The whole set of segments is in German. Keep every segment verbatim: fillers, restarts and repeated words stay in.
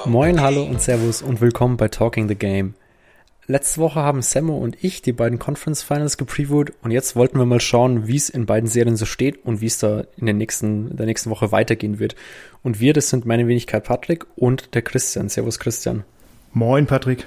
Moin, hallo und servus und willkommen bei Talking the Game. Letzte Woche haben Sammo und ich die beiden Conference Finals gepreviewt und jetzt wollten wir mal schauen, wie es in beiden Serien so steht und wie es da in der nächsten, in der nächsten Woche weitergehen wird. Und wir, das sind meine Wenigkeit Patrick und der Christian. Servus Christian. Moin Patrick.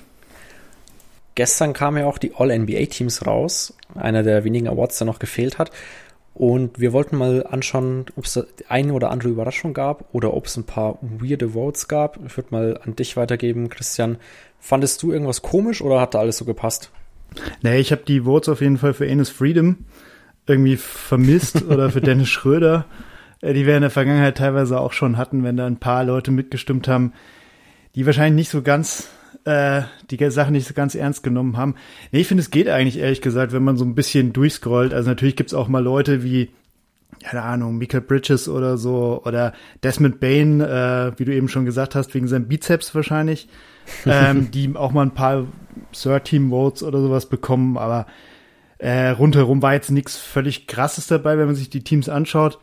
Gestern kamen ja auch die All-N B A-Teams raus, einer der wenigen Awards, der noch gefehlt hat. Und wir wollten mal anschauen, ob es eine oder andere Überraschung gab oder ob es ein paar weirde Votes gab. Ich würde mal an dich weitergeben, Christian. Fandest du irgendwas komisch oder hat da alles so gepasst? Nee, ich habe die Votes auf jeden Fall für Enes Freedom irgendwie vermisst oder für Dennis Schröder, die wir in der Vergangenheit teilweise auch schon hatten, wenn da ein paar Leute mitgestimmt haben, die wahrscheinlich nicht so ganz äh, die Sache nicht so ganz ernst genommen haben. Nee, ich finde, es geht eigentlich, ehrlich gesagt, wenn man so ein bisschen durchscrollt. Also natürlich gibt's auch mal Leute wie, keine Ahnung, Mikal Bridges oder so, oder Desmond Bane, äh, wie du eben schon gesagt hast, wegen seinem Bizeps wahrscheinlich, ähm, die auch mal ein paar Third-Team-Votes oder sowas bekommen, aber äh, rundherum war jetzt nichts völlig Krasses dabei, wenn man sich die Teams anschaut.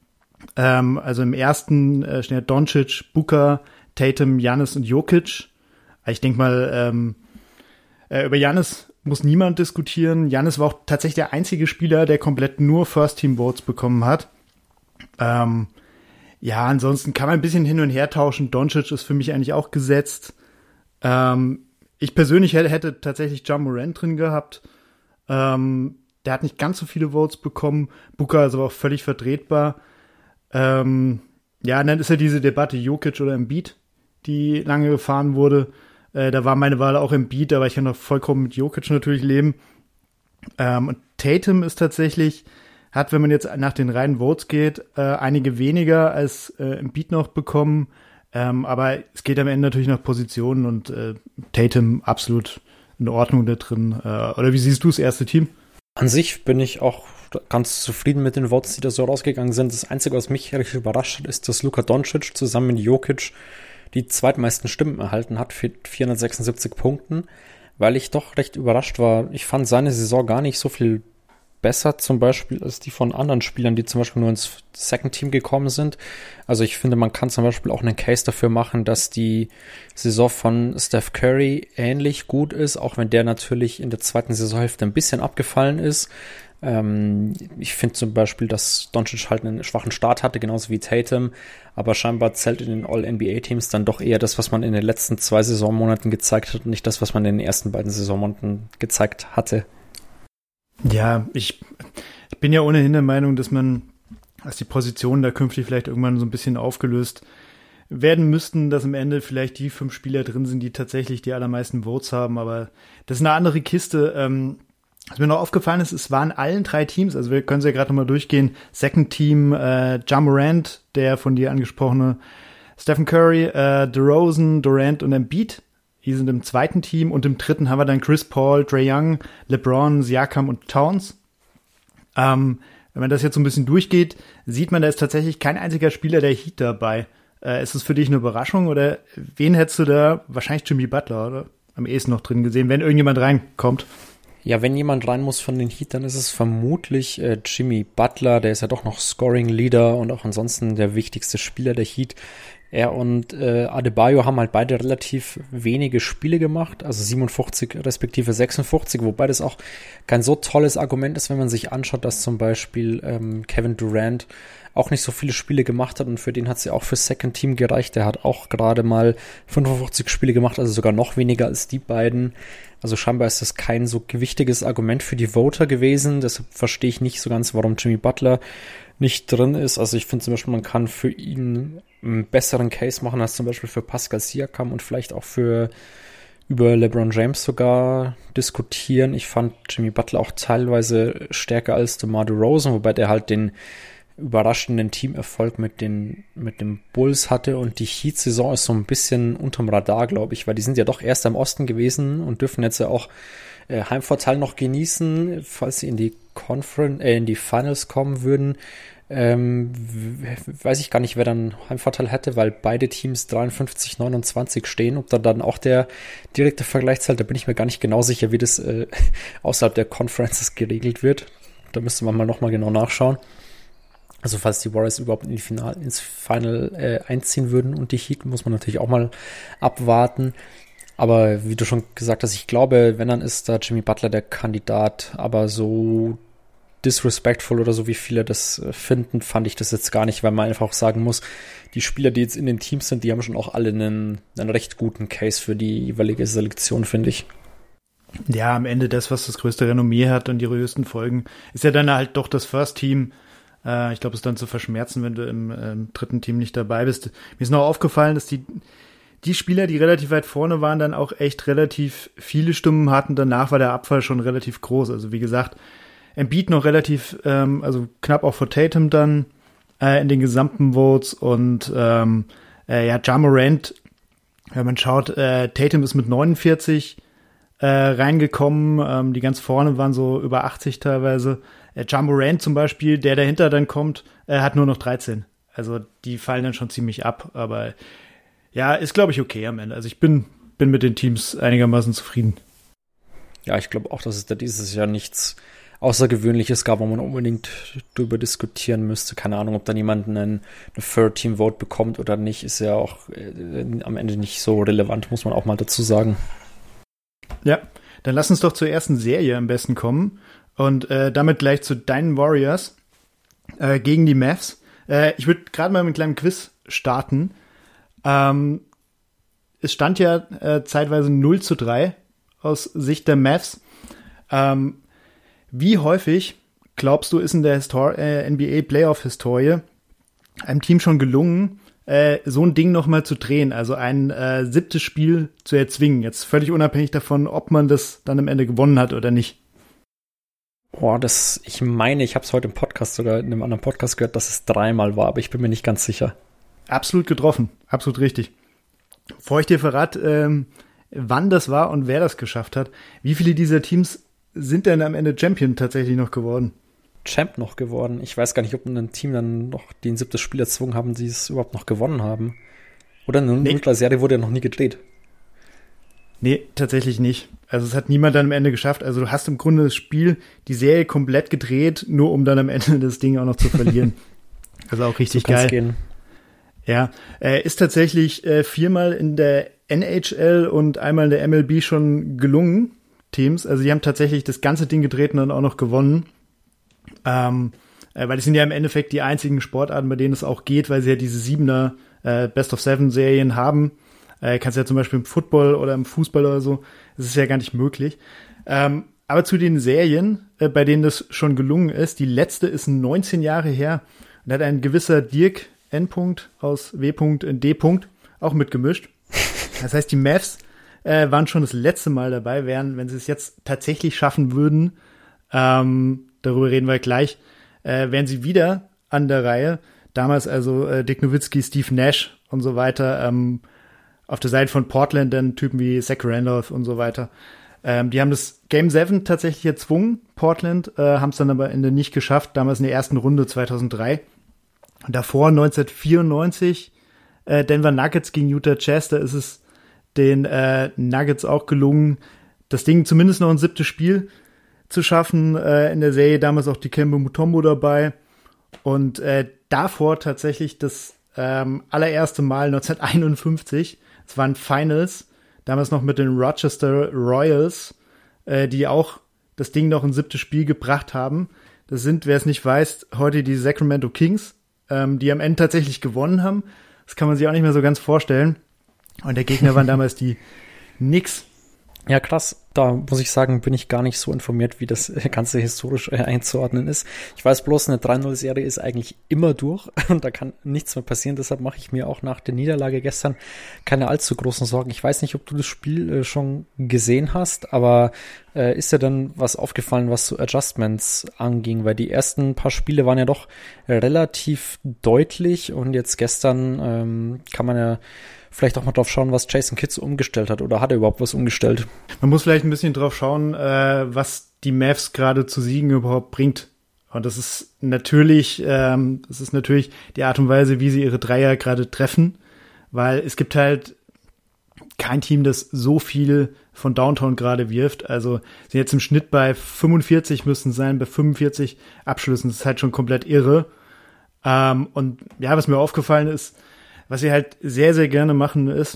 Ähm, also im ersten äh, stehen Doncic, Booker, Tatum, Giannis und Jokic. Ich denke mal, ähm, äh, über Giannis muss niemand diskutieren. Giannis war auch tatsächlich der einzige Spieler, der komplett nur First-Team-Votes bekommen hat. Ähm, ja, ansonsten kann man ein bisschen hin und her tauschen. Doncic ist für mich eigentlich auch gesetzt. Ähm, ich persönlich hätte, hätte tatsächlich Ja Morant drin gehabt. Ähm, der hat nicht ganz so viele Votes bekommen. Booker ist aber auch völlig vertretbar. Ähm, ja, dann ist ja diese Debatte Jokic oder Embiid, die lange gefahren wurde. Äh, da war meine Wahl auch Embiid, aber ich kann noch vollkommen mit Jokic natürlich leben. Ähm, und Tatum ist tatsächlich, hat, wenn man jetzt nach den reinen Votes geht, äh, einige weniger als äh, Embiid noch bekommen. Ähm, aber es geht am Ende natürlich nach Positionen und äh, Tatum absolut in Ordnung da drin. Äh, oder wie siehst du das erste Team? An sich bin ich auch ganz zufrieden mit den Votes, die da so rausgegangen sind. Das Einzige, was mich richtig überrascht hat, ist, dass Luka Doncic zusammen mit Jokic die zweitmeisten Stimmen erhalten hat für vierhundertsechsundsiebzig Punkten, weil ich doch recht überrascht war. Ich fand seine Saison gar nicht so viel besser zum Beispiel als die von anderen Spielern, die zum Beispiel nur ins Second Team gekommen sind. Also ich finde, man kann zum Beispiel auch einen Case dafür machen, dass die Saison von Steph Curry ähnlich gut ist, auch wenn der natürlich in der zweiten Saisonhälfte ein bisschen abgefallen ist. Ähm, ich finde zum Beispiel, dass Doncic halt einen schwachen Start hatte, genauso wie Tatum, aber scheinbar zählt in den All-N B A-Teams dann doch eher das, was man in den letzten zwei Saisonmonaten gezeigt hat und nicht das, was man in den ersten beiden Saisonmonaten gezeigt hatte. Ja, ich, ich bin ja ohnehin der Meinung, dass man, dass die Positionen da künftig vielleicht irgendwann so ein bisschen aufgelöst werden müssten, dass am Ende vielleicht die fünf Spieler drin sind, die tatsächlich die allermeisten Votes haben, aber das ist eine andere Kiste. Ähm, was mir noch aufgefallen ist, es waren allen drei Teams, also wir können es ja gerade nochmal durchgehen, Second Team, äh, Ja Morant, der von dir angesprochene Stephen Curry, äh, DeRozan, Durant und Embiid, die sind im zweiten Team und im dritten haben wir dann Chris Paul, Trae Young, LeBron, Siakam und Towns. Ähm, wenn man das jetzt so ein bisschen durchgeht, sieht man, da ist tatsächlich kein einziger Spieler der Heat dabei. Äh, ist es für dich eine Überraschung oder wen hättest du da, wahrscheinlich Jimmy Butler, oder? Am ehesten noch drin gesehen, wenn irgendjemand reinkommt? Ja, wenn jemand rein muss von den Heat, dann ist es vermutlich äh, Jimmy Butler. Der ist ja doch noch Scoring-Leader und auch ansonsten der wichtigste Spieler der Heat. Er und äh, Adebayo haben halt beide relativ wenige Spiele gemacht, also siebenundfünfzig respektive sechsundfünfzig, wobei das auch kein so tolles Argument ist, wenn man sich anschaut, dass zum Beispiel ähm, Kevin Durant auch nicht so viele Spiele gemacht hat und für den hat es ja auch für Second Team gereicht. Der hat auch gerade mal fünfundfünfzig Spiele gemacht, also sogar noch weniger als die beiden. Also scheinbar ist das kein so gewichtiges Argument für die Voter gewesen. Deshalb verstehe ich nicht so ganz, warum Jimmy Butler nicht drin ist. Also ich finde zum Beispiel, man kann für ihn einen besseren Case machen als zum Beispiel für Pascal Siakam und vielleicht auch für über LeBron James sogar diskutieren. Ich fand Jimmy Butler auch teilweise stärker als DeMar DeRozan, wobei der halt den überraschenden Teamerfolg mit den mit dem Bulls hatte und die Heat-Saison ist so ein bisschen unterm Radar, glaube ich, weil die sind ja doch erst im Osten gewesen und dürfen jetzt ja auch äh, Heimvorteil noch genießen, falls sie in die Conference, äh, in die Finals kommen würden. Ähm, w- weiß ich gar nicht, wer dann Heimvorteil hätte, weil beide Teams dreiundfünfzig neunundzwanzig stehen. Ob da dann auch der direkte Vergleich zählt, da bin ich mir gar nicht genau sicher, wie das äh, außerhalb der Conferences geregelt wird. Da müsste man mal nochmal genau nachschauen. Also falls die Warriors überhaupt in die Final, ins Final äh, einziehen würden und die Heat, muss man natürlich auch mal abwarten. Aber wie du schon gesagt hast, ich glaube, wenn, dann ist da Jimmy Butler der Kandidat. Aber so disrespectful oder so, wie viele das finden, fand ich das jetzt gar nicht, weil man einfach auch sagen muss, die Spieler, die jetzt in den Teams sind, die haben schon auch alle einen, einen recht guten Case für die jeweilige Selektion, finde ich. Ja, am Ende das, was das größte Renommee hat und die größten Folgen, ist ja dann halt doch das First Team. Ich glaube, es ist dann zu verschmerzen, wenn du im, im dritten Team nicht dabei bist. Mir ist noch aufgefallen, dass die, die Spieler, die relativ weit vorne waren, dann auch echt relativ viele Stimmen hatten. Danach war der Abfall schon relativ groß. Also wie gesagt, Embiid noch relativ, ähm, also knapp auch vor Tatum dann äh, in den gesamten Votes. Und ähm, äh, ja, Ja Morant, wenn man schaut, äh, Tatum ist mit neunundvierzig äh, reingekommen. Ähm, die ganz vorne waren so über achtzig teilweise. Äh, Ja Morant zum Beispiel, der dahinter dann kommt, äh, hat nur noch dreizehn. Also die fallen dann schon ziemlich ab. Aber ja, ist, glaube ich, okay am Ende. Also ich bin, bin mit den Teams einigermaßen zufrieden. Ja, ich glaube auch, dass es da dieses Jahr nichts Außergewöhnliches gab, wo man unbedingt drüber diskutieren müsste. Keine Ahnung, ob dann jemand einen, eine Third-Team-Vote bekommt oder nicht, ist ja auch äh, am Ende nicht so relevant, muss man auch mal dazu sagen. Ja, dann lass uns doch zur ersten Serie am besten kommen. Und äh, damit gleich zu deinen Warriors äh, gegen die Mavs. Äh, ich würde gerade mal mit einem kleinen Quiz starten. Ähm, es stand ja äh, zeitweise null zu drei aus Sicht der Mavs. Ähm, wie häufig, glaubst du, ist in der Histor- äh, N B A-Playoff-Historie einem Team schon gelungen, äh, so ein Ding nochmal zu drehen, also ein äh, siebtes Spiel zu erzwingen? Jetzt völlig unabhängig davon, ob man das dann am Ende gewonnen hat oder nicht. Boah, das, ich meine, ich habe es heute im Podcast sogar in einem anderen Podcast gehört, dass es dreimal war, aber ich bin mir nicht ganz sicher. Absolut getroffen, absolut richtig. Bevor ich dir verrate, ähm, wann das war und wer das geschafft hat, wie viele dieser Teams sind denn am Ende Champion tatsächlich noch geworden? Champ noch geworden. Ich weiß gar nicht, ob ein Team dann noch den siebtes Spiel erzwungen haben, die es überhaupt noch gewonnen haben. Oder eine nee. Ultra-Serie wurde ja noch nie gedreht. Nee, tatsächlich nicht. Also es hat niemand dann am Ende geschafft. Also du hast im Grunde das Spiel, die Serie komplett gedreht, nur um dann am Ende das Ding auch noch zu verlieren. Also auch richtig so geil. Gehen. Ja, äh, ist tatsächlich äh, viermal in der N H L und einmal in der M L B schon gelungen, Teams. Also die haben tatsächlich das ganze Ding gedreht und dann auch noch gewonnen. Ähm, äh, weil es sind ja im Endeffekt die einzigen Sportarten, bei denen es auch geht, weil sie ja diese Siebener äh, Best-of-Seven-Serien haben. Äh, kannst ja zum Beispiel im Football oder im Fußball oder so. Das ist ja gar nicht möglich. Ähm, aber zu den Serien, äh, bei denen das schon gelungen ist, die letzte ist neunzehn Jahre her und hat ein gewisser Dirk N. aus W. D. auch mitgemischt. Das heißt, die Mavs äh, waren schon das letzte Mal dabei, wären, wenn sie es jetzt tatsächlich schaffen würden, ähm, darüber reden wir gleich, äh, wären sie wieder an der Reihe. Damals also äh, Dick Nowitzki, Steve Nash und so weiter, ähm, auf der Seite von Portland dann Typen wie Zach Randolph und so weiter. Ähm, die haben das Game sieben tatsächlich erzwungen, Portland, äh, haben es dann aber am Ende nicht geschafft, damals in der ersten Runde zweitausenddrei. Und davor neunzehnhundertvierundneunzig äh, Denver Nuggets gegen Utah Jazz, da ist es den äh, Nuggets auch gelungen, das Ding zumindest noch ein siebtes Spiel zu schaffen. Äh, in der Serie damals auch die Dikembe Mutombo dabei. Und äh, davor tatsächlich das ähm, allererste Mal neunzehnhunderteinundfünfzig. Es waren Finals, damals noch mit den Rochester Royals, äh, die auch das Ding noch ein siebtes Spiel gebracht haben. Das sind, wer es nicht weiß, heute die Sacramento Kings, ähm, die am Ende tatsächlich gewonnen haben. Das kann man sich auch nicht mehr so ganz vorstellen. Und der Gegner waren damals die Knicks. Ja, krass. Da muss ich sagen, bin ich gar nicht so informiert, wie das Ganze historisch äh, einzuordnen ist. Ich weiß bloß, eine drei null Serie ist eigentlich immer durch und da kann nichts mehr passieren. Deshalb mache ich mir auch nach der Niederlage gestern keine allzu großen Sorgen. Ich weiß nicht, ob du das Spiel äh, schon gesehen hast, aber äh, ist dir dann was aufgefallen, was so Adjustments anging? Weil die ersten paar Spiele waren ja doch äh, relativ deutlich und jetzt gestern ähm, kann man ja vielleicht auch mal drauf schauen, was Jason Kidd umgestellt hat, oder hat er überhaupt was umgestellt? Man muss vielleicht ein bisschen drauf schauen, äh, was die Mavs gerade zu Siegen überhaupt bringt. Und das ist natürlich, ähm, das ist natürlich die Art und Weise, wie sie ihre Dreier gerade treffen, weil es gibt halt kein Team, das so viel von Downtown gerade wirft. Also sind jetzt im Schnitt bei fünfundvierzig müssen sein, bei fünfundvierzig Abschlüssen. Das ist halt schon komplett irre. Ähm, und ja, was mir aufgefallen ist, was sie halt sehr, sehr gerne machen, ist,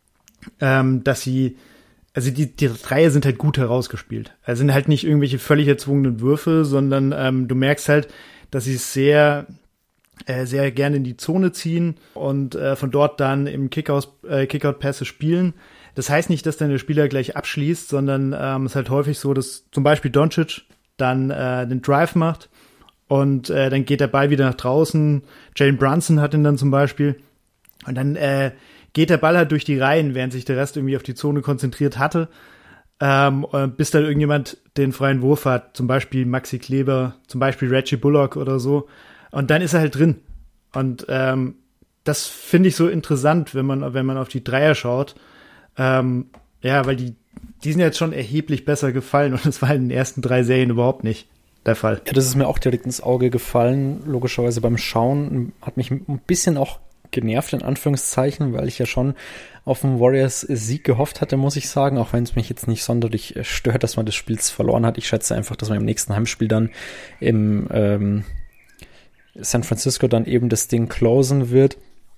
ähm, dass sie, also die, die Dreier sind halt gut herausgespielt. Also sind halt nicht irgendwelche völlig erzwungenen Würfe, sondern ähm, du merkst halt, dass sie es sehr, äh, sehr gerne in die Zone ziehen und äh, von dort dann im Kickout, äh, Kickout-Pässe spielen. Das heißt nicht, dass dann der Spieler gleich abschließt, sondern ähm, es ist halt häufig so, dass zum Beispiel Doncic dann äh, den Drive macht und äh, dann geht der Ball wieder nach draußen. Jalen Brunson hat ihn dann zum Beispiel und dann äh, geht der Ball halt durch die Reihen, während sich der Rest irgendwie auf die Zone konzentriert hatte, ähm, bis dann irgendjemand den freien Wurf hat, zum Beispiel Maxi Kleber, zum Beispiel Reggie Bullock oder so. Und dann ist er halt drin. Und ähm, das finde ich so interessant, wenn man, wenn man auf die Dreier schaut. Ähm, ja, weil die, die sind jetzt schon erheblich besser gefallen und das war in den ersten drei Serien überhaupt nicht der Fall. Ja, das ist mir auch direkt ins Auge gefallen. Logischerweise beim Schauen hat mich ein bisschen auch genervt, in Anführungszeichen, weil ich ja schon auf einen Warriors-Sieg gehofft hatte, muss ich sagen, auch wenn es mich jetzt nicht sonderlich stört, dass man das Spiel verloren hat. Ich schätze einfach, dass man im nächsten Heimspiel dann im ähm, San Francisco dann eben das Ding closen wird.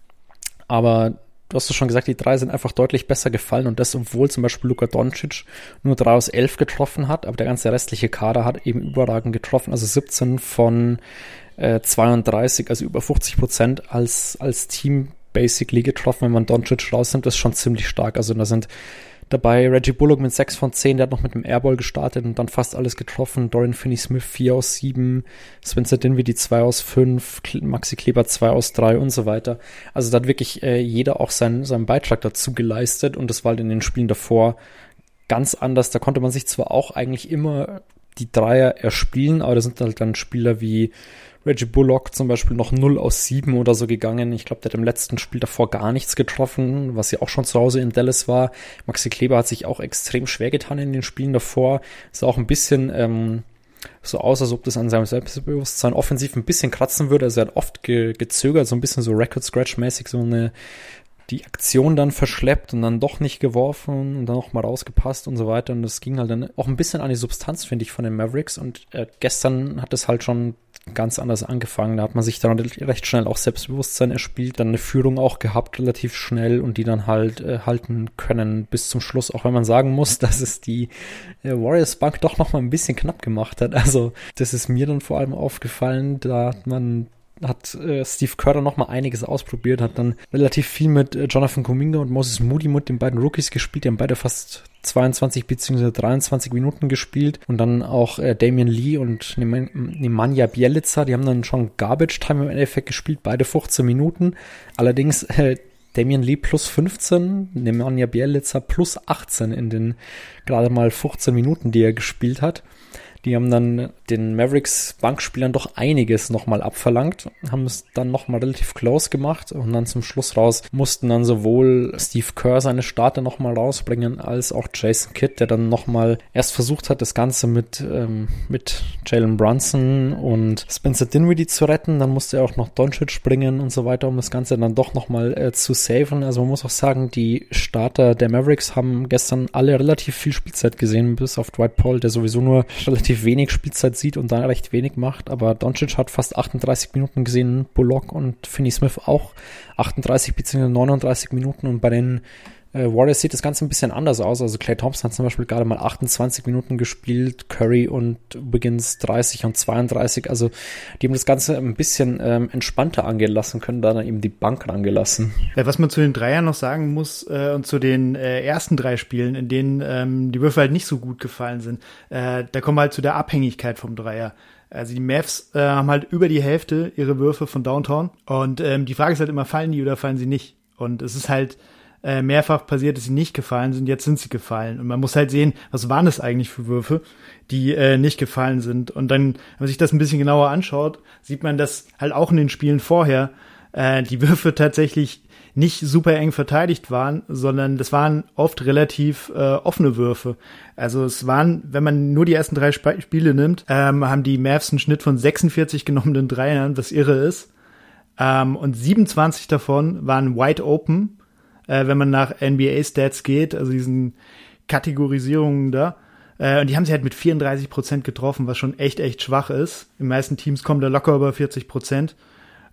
Aber du hast es schon gesagt, die drei sind einfach deutlich besser gefallen und das, obwohl zum Beispiel Luka Doncic nur drei aus elf getroffen hat, aber der ganze restliche Kader hat eben überragend getroffen, also siebzehn von äh, zweiunddreißig, also über fünfzig Prozent als, als Team basically getroffen, wenn man Doncic rausnimmt, das ist schon ziemlich stark. Also da sind dabei Reggie Bullock mit sechs von zehn, der hat noch mit dem Airball gestartet und dann fast alles getroffen. Dorian Finney-Smith vier aus sieben, Spencer Dinwiddie zwei aus fünf, Maxi Kleber zwei aus drei und so weiter. Also da hat wirklich äh, jeder auch seinen, seinen Beitrag dazu geleistet und das war halt in den Spielen davor ganz anders. Da konnte man sich zwar auch eigentlich immer die Dreier erspielen, aber da sind halt dann Spieler wie Reggie Bullock zum Beispiel noch null aus sieben oder so gegangen. Ich glaube, der hat im letzten Spiel davor gar nichts getroffen, was ja auch schon zu Hause in Dallas war. Maxi Kleber hat sich auch extrem schwer getan in den Spielen davor. Ist auch ein bisschen ähm, so aus, als ob das an seinem Selbstbewusstsein offensiv ein bisschen kratzen würde. Also er hat oft ge- gezögert, so ein bisschen so Record-Scratch-mäßig, so eine die Aktion dann verschleppt und dann doch nicht geworfen und dann noch mal rausgepasst und so weiter. Und das ging halt dann auch ein bisschen an die Substanz, finde ich, von den Mavericks. Und äh, gestern hat es halt schon ganz anders angefangen. Da hat man sich dann recht schnell auch Selbstbewusstsein erspielt, dann eine Führung auch gehabt, relativ schnell und die dann halt äh, halten können bis zum Schluss. Auch wenn man sagen muss, dass es die äh, Warriors Bank doch noch mal ein bisschen knapp gemacht hat. Also das ist mir dann vor allem aufgefallen, da hat man hat äh, Steve Kerr dann noch mal einiges ausprobiert, hat dann relativ viel mit äh, Jonathan Kuminga und Moses Moody, mit den beiden Rookies gespielt, die haben beide fast zweiundzwanzig bzw. dreiundzwanzig Minuten gespielt und dann auch äh, Damian Lee und Nemanja Bjelica, die haben dann schon Garbage Time im Endeffekt gespielt, beide fünfzehn Minuten, allerdings äh, Damian Lee plus fünfzehn, Nemanja Bjelica plus achtzehn in den gerade mal fünfzehn Minuten, die er gespielt hat. Die haben dann den Mavericks Bankspielern doch einiges nochmal abverlangt, haben es dann nochmal relativ close gemacht und dann zum Schluss raus mussten dann sowohl Steve Kerr seine Starter nochmal rausbringen, als auch Jason Kidd, der dann nochmal erst versucht hat, das Ganze mit, ähm, mit Jalen Brunson und Spencer Dinwiddie zu retten, dann musste er auch noch Doncic bringen und so weiter, um das Ganze dann doch nochmal äh, zu saven. Also man muss auch sagen, die Starter der Mavericks haben gestern alle relativ viel Spielzeit gesehen, bis auf Dwight Powell, der sowieso nur relativ wenig Spielzeit sieht und dann recht wenig macht, aber Doncic hat fast achtunddreißig Minuten gesehen, Bullock und Finney-Smith auch achtunddreißig bzw. neununddreißig Minuten und bei den äh, Warriors sieht das Ganze ein bisschen anders aus, also Klay Thompson hat zum Beispiel gerade mal achtundzwanzig Minuten gespielt, Curry und Wiggins dreißig und zweiunddreißig, also die haben das Ganze ein bisschen ähm, entspannter angehen lassen, können da dann eben die Bank rangelassen. Ja, was man zu den Dreiern noch sagen muss äh, und zu den äh, ersten drei Spielen, in denen ähm, die Würfe halt nicht so gut gefallen sind, äh, da kommen wir halt zu der Abhängigkeit vom Dreier. Also die Mavs äh, haben halt über die Hälfte ihre Würfe von Downtown und ähm, die Frage ist halt immer, fallen die oder fallen sie nicht? Und es ist halt äh, mehrfach passiert, dass sie nicht gefallen sind, jetzt sind sie gefallen. Und man muss halt sehen, was waren das eigentlich für Würfe, die äh, nicht gefallen sind. Und dann, wenn man sich das ein bisschen genauer anschaut, sieht man, dass halt auch in den Spielen vorher äh, die Würfe tatsächlich nicht super eng verteidigt waren, sondern das waren oft relativ äh, offene Würfe. Also es waren, wenn man nur die ersten drei Sp- Spiele nimmt, ähm, haben die Mavs einen Schnitt von sechsundvierzig genommenen Dreiern, was irre ist. Ähm, und siebenundzwanzig davon waren wide open, äh, wenn man nach N B A-Stats geht, also diesen Kategorisierungen da. Äh, und die haben sie halt mit vierunddreißig Prozent getroffen, was schon echt, echt schwach ist. In meisten Teams kommen da locker über vierzig Prozent.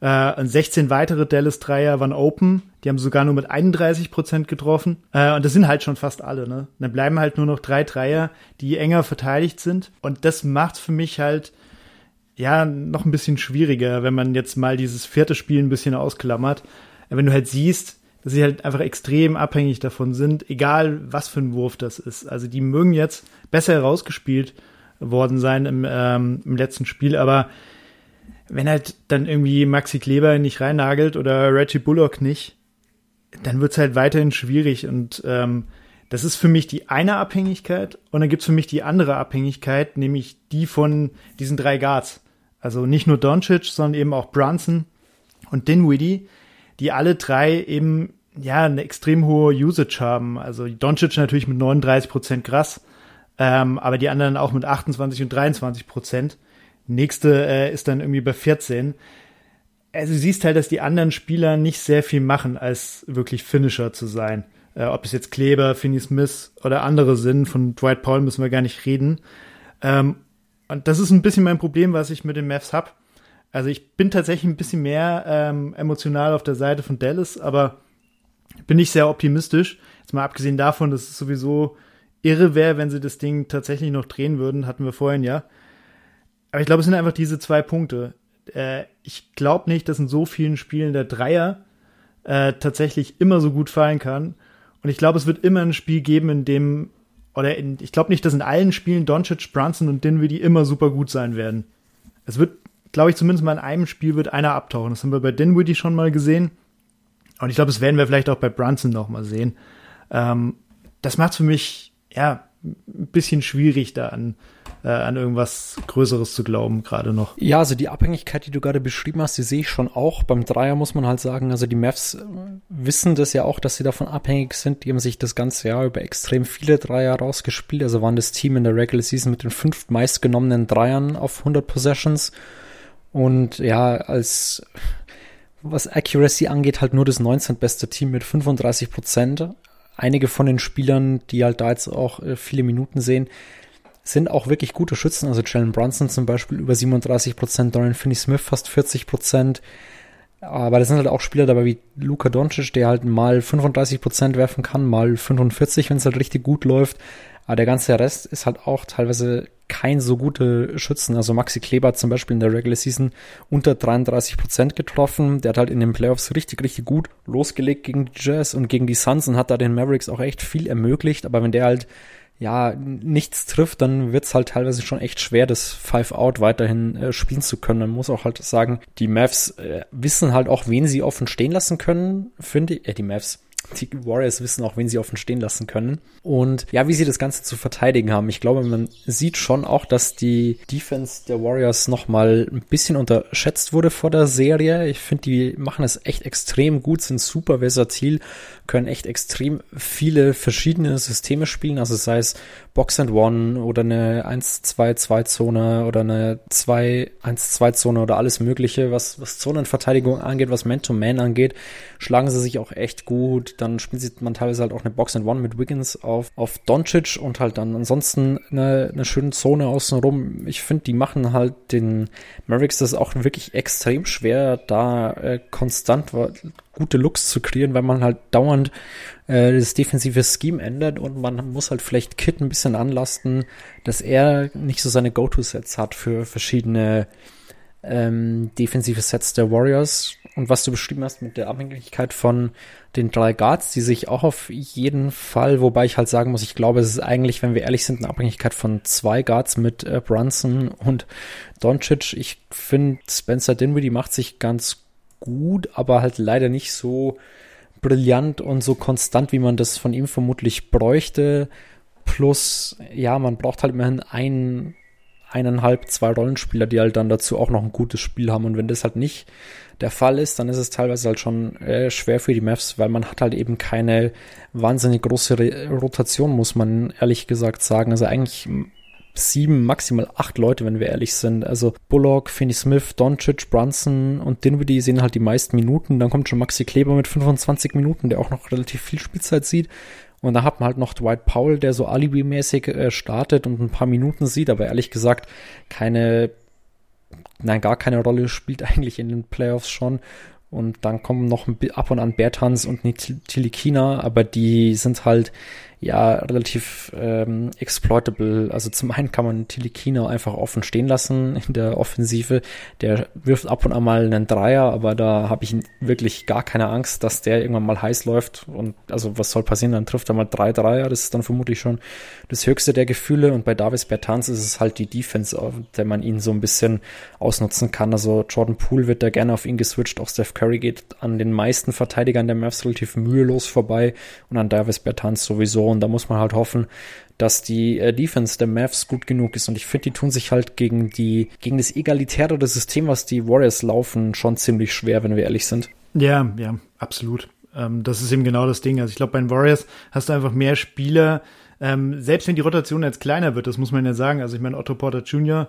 Äh, und sechzehn weitere Dallas-Dreier waren open. Die haben sogar nur mit einunddreißig Prozent getroffen. Äh, und das sind halt schon fast alle, ne? Dann bleiben halt nur noch drei Dreier, die enger verteidigt sind. Und das macht für mich halt, ja, noch ein bisschen schwieriger, wenn man jetzt mal dieses vierte Spiel ein bisschen ausklammert. Wenn du halt siehst, dass sie halt einfach extrem abhängig davon sind, egal was für ein Wurf das ist. Also die mögen jetzt besser herausgespielt worden sein im, ähm, im letzten Spiel, aber wenn halt dann irgendwie Maxi Kleber nicht reinnagelt oder Reggie Bullock nicht, dann wird's halt weiterhin schwierig und ähm, das ist für mich die eine Abhängigkeit und dann gibt's für mich die andere Abhängigkeit, nämlich die von diesen drei Guards. Also nicht nur Doncic, sondern eben auch Brunson und Dinwiddie, die alle drei eben ja eine extrem hohe Usage haben. Also Doncic natürlich mit neununddreißig Prozent krass, ähm, aber die anderen auch mit achtundzwanzig und dreiundzwanzig Prozent. Nächste äh, ist dann irgendwie bei vierzehn. Also du siehst halt, dass die anderen Spieler nicht sehr viel machen, als wirklich Finisher zu sein. Äh, ob es jetzt Kleber, Finney Smith oder andere sind, von Dwight Powell müssen wir gar nicht reden. Ähm, und das ist ein bisschen mein Problem, was ich mit den Mavs hab. Also ich bin tatsächlich ein bisschen mehr ähm, emotional auf der Seite von Dallas, aber bin nicht sehr optimistisch. Jetzt mal abgesehen davon, dass es sowieso irre wäre, wenn sie das Ding tatsächlich noch drehen würden, hatten wir vorhin ja. Aber ich glaube, es sind einfach diese zwei Punkte. Äh, ich glaube nicht, dass in so vielen Spielen der Dreier äh, tatsächlich immer so gut fallen kann. Und ich glaube, es wird immer ein Spiel geben, in dem, oder in, ich glaube nicht, dass in allen Spielen Doncic, Brunson und Dinwiddie immer super gut sein werden. Es wird, glaube ich, zumindest mal in einem Spiel wird einer abtauchen. Das haben wir bei Dinwiddie schon mal gesehen. Und ich glaube, das werden wir vielleicht auch bei Brunson noch mal sehen. Ähm, das macht für mich, ja, ein bisschen schwierig, da an, äh, an irgendwas Größeres zu glauben, gerade noch. Ja, also die Abhängigkeit, die du gerade beschrieben hast, die sehe ich schon auch. Beim Dreier muss man halt sagen, also die Mavs wissen das ja auch, dass sie davon abhängig sind. Die haben sich das ganze Jahr über extrem viele Dreier rausgespielt. Also waren das Team in der Regular Season mit den fünf meistgenommenen Dreiern auf hundert Possessions. Und ja, als was Accuracy angeht, halt nur das neunzehnte Team mit fünfunddreißig Prozent. Einige von den Spielern, die halt da jetzt auch äh, viele Minuten sehen, sind auch wirklich gute Schützen. Also Jalen Brunson zum Beispiel über siebenunddreißig Prozent, Dorian Finney-Smith fast vierzig Prozent. Aber da sind halt auch Spieler dabei wie Luka Doncic, der halt mal fünfunddreißig Prozent werfen kann, mal fünfundvierzig, wenn es halt richtig gut läuft. Aber der ganze Rest ist halt auch teilweise kein so gute Schützen. Also Maxi Kleber hat zum Beispiel in der Regular Season unter dreiunddreißig Prozent getroffen. Der hat halt in den Playoffs richtig, richtig gut losgelegt gegen die Jazz und gegen die Suns und hat da den Mavericks auch echt viel ermöglicht. Aber wenn der halt ja nichts trifft, dann wird's halt teilweise schon echt schwer, das Five-Out weiterhin äh, spielen zu können. Man muss auch halt sagen, die Mavs äh, wissen halt auch, wen sie offen stehen lassen können, finde ich. Äh, die Mavs. Die Warriors wissen auch, wen sie offen stehen lassen können. Und ja, wie sie das Ganze zu verteidigen haben. Ich glaube, man sieht schon auch, dass die Defense der Warriors nochmal ein bisschen unterschätzt wurde vor der Serie. Ich finde, die machen es echt extrem gut, sind super versatil, können echt extrem viele verschiedene Systeme spielen. Also sei es Box and One oder eine eins zwei zwei Zone oder eine zwei eins zwei Zone oder alles Mögliche, was, was Zonenverteidigung angeht, was Man-to-Man angeht, schlagen sie sich auch echt gut. Dann spielt man teilweise halt auch eine Box and One mit Wiggins auf, auf Doncic und halt dann ansonsten eine, eine schöne Zone außenrum. Ich finde, die machen halt den Mavericks das auch wirklich extrem schwer, da äh, konstant gute Looks zu kreieren, weil man halt dauernd äh, das defensive Scheme ändert und man muss halt vielleicht Kid ein bisschen anlasten, dass er nicht so seine Go-To-Sets hat für verschiedene ähm, defensive Sets der Warriors. Und was du beschrieben hast mit der Abhängigkeit von den drei Guards, die sich auch auf jeden Fall, wobei ich halt sagen muss, ich glaube, es ist eigentlich, wenn wir ehrlich sind, eine Abhängigkeit von zwei Guards mit äh, Brunson und Doncic. Ich finde, Spencer Dinwiddie macht sich ganz gut, aber halt leider nicht so brillant und so konstant, wie man das von ihm vermutlich bräuchte. Plus, ja, man braucht halt immerhin einen, eineinhalb, zwei Rollenspieler, die halt dann dazu auch noch ein gutes Spiel haben. Und wenn das halt nicht der Fall ist, dann ist es teilweise halt schon äh, schwer für die Mavs, weil man hat halt eben keine wahnsinnig große Re- Rotation, muss man ehrlich gesagt sagen. Also eigentlich sieben, maximal acht Leute, wenn wir ehrlich sind. Also Bullock, Finney-Smith, Doncic, Brunson und Dinwiddie sehen halt die meisten Minuten. Dann kommt schon Maxi Kleber mit fünfundzwanzig Minuten, der auch noch relativ viel Spielzeit sieht. Und da hat man halt noch Dwight Powell, der so Alibi-mäßig äh, startet und ein paar Minuten sieht, aber ehrlich gesagt keine nein, gar keine Rolle spielt eigentlich in den Playoffs schon. Und dann kommen noch ab und an Bertans und Ntilikina, aber die sind halt ja relativ ähm, exploitable. Also zum einen kann man Ntilikina einfach offen stehen lassen in der Offensive. Der wirft ab und an mal einen Dreier, aber da habe ich wirklich gar keine Angst, dass der irgendwann mal heiß läuft. Und also was soll passieren? Dann trifft er mal drei Dreier. Das ist dann vermutlich schon das höchste der Gefühle. Und bei Davis Bertans ist es halt die Defense, auf der man ihn so ein bisschen ausnutzen kann. Also Jordan Poole wird da gerne auf ihn geswitcht. Auch Steph Curry geht an den meisten Verteidigern der Mavs relativ mühelos vorbei und an Davis Bertans sowieso. Und da muss man halt hoffen, dass die äh, Defense der Mavs gut genug ist. Und ich finde, die tun sich halt gegen die gegen das egalitärere System, was die Warriors laufen, schon ziemlich schwer, wenn wir ehrlich sind. Ja, ja, absolut. Ähm, das ist eben genau das Ding. Also ich glaube, bei den Warriors hast du einfach mehr Spieler, ähm, selbst wenn die Rotation jetzt kleiner wird, das muss man ja sagen. Also ich meine, Otto Porter Junior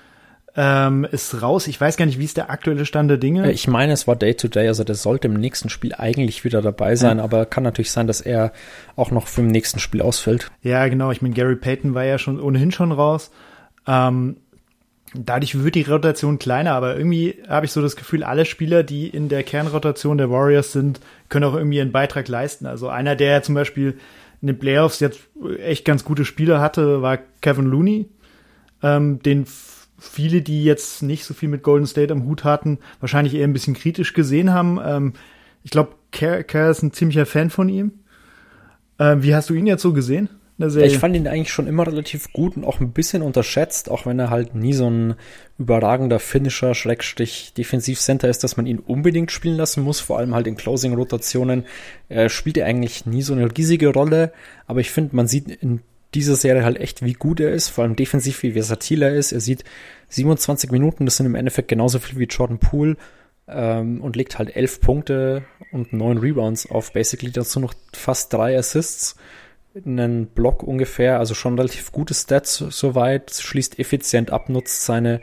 Ähm, ist raus. Ich weiß gar nicht, wie ist der aktuelle Stand der Dinge? Ich meine, es war Day-to-Day, also der sollte im nächsten Spiel eigentlich wieder dabei sein, ja. Aber kann natürlich sein, dass er auch noch für im nächsten Spiel ausfällt. Ja, genau. Ich meine, Gary Payton war ja schon ohnehin schon raus. Ähm, dadurch wird die Rotation kleiner, aber irgendwie habe ich so das Gefühl, alle Spieler, die in der Kernrotation der Warriors sind, können auch irgendwie einen Beitrag leisten. Also einer, der zum Beispiel in den Playoffs jetzt echt ganz gute Spiele hatte, war Kevin Looney, ähm, den viele, die jetzt nicht so viel mit Golden State am Hut hatten, wahrscheinlich eher ein bisschen kritisch gesehen haben. Ähm, ich glaube, Kerr ist ein ziemlicher Fan von ihm. Ähm, wie hast du ihn jetzt so gesehen in der Serie? Ja, ich fand ihn eigentlich schon immer relativ gut und auch ein bisschen unterschätzt, auch wenn er halt nie so ein überragender Finisher, Schrägstrich, Defensivcenter ist, dass man ihn unbedingt spielen lassen muss, vor allem halt in Closing-Rotationen. Er spielt ja eigentlich nie so eine riesige Rolle, aber ich finde, man sieht in dieser Serie halt echt, wie gut er ist, vor allem defensiv, wie versatil er ist. Er sieht siebenundzwanzig Minuten, das sind im Endeffekt genauso viel wie Jordan Poole, ähm, und legt halt elf Punkte und neun Rebounds auf, basically dazu noch fast drei Assists, einen Block ungefähr, also schon relativ gute Stats soweit, schließt effizient ab, nutzt seine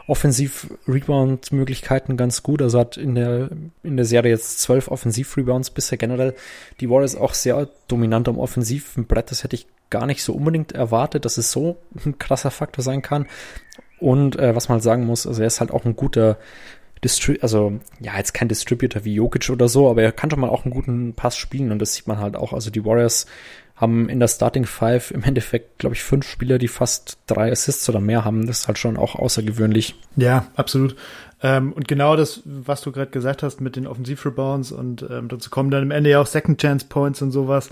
Offensiv-Rebound-Möglichkeiten ganz gut, also hat in der in der Serie jetzt zwölf Offensiv-Rebounds bisher. Generell die Warriors auch sehr dominant am offensiven Brett, das hätte ich gar nicht so unbedingt erwartet, dass es so ein krasser Faktor sein kann. Und äh, was man halt sagen muss, also er ist halt auch ein guter Distri- also ja, jetzt kein Distributor wie Jokic oder so, aber er kann schon mal auch einen guten Pass spielen und das sieht man halt auch. Also die Warriors haben in der Starting Five im Endeffekt, glaube ich, fünf Spieler, die fast drei Assists oder mehr haben. Das ist halt schon auch außergewöhnlich. Ja, absolut. Ähm, und genau das, was du gerade gesagt hast mit den Offensivrebounds und ähm, dazu kommen dann am Ende ja auch Second Chance Points und sowas.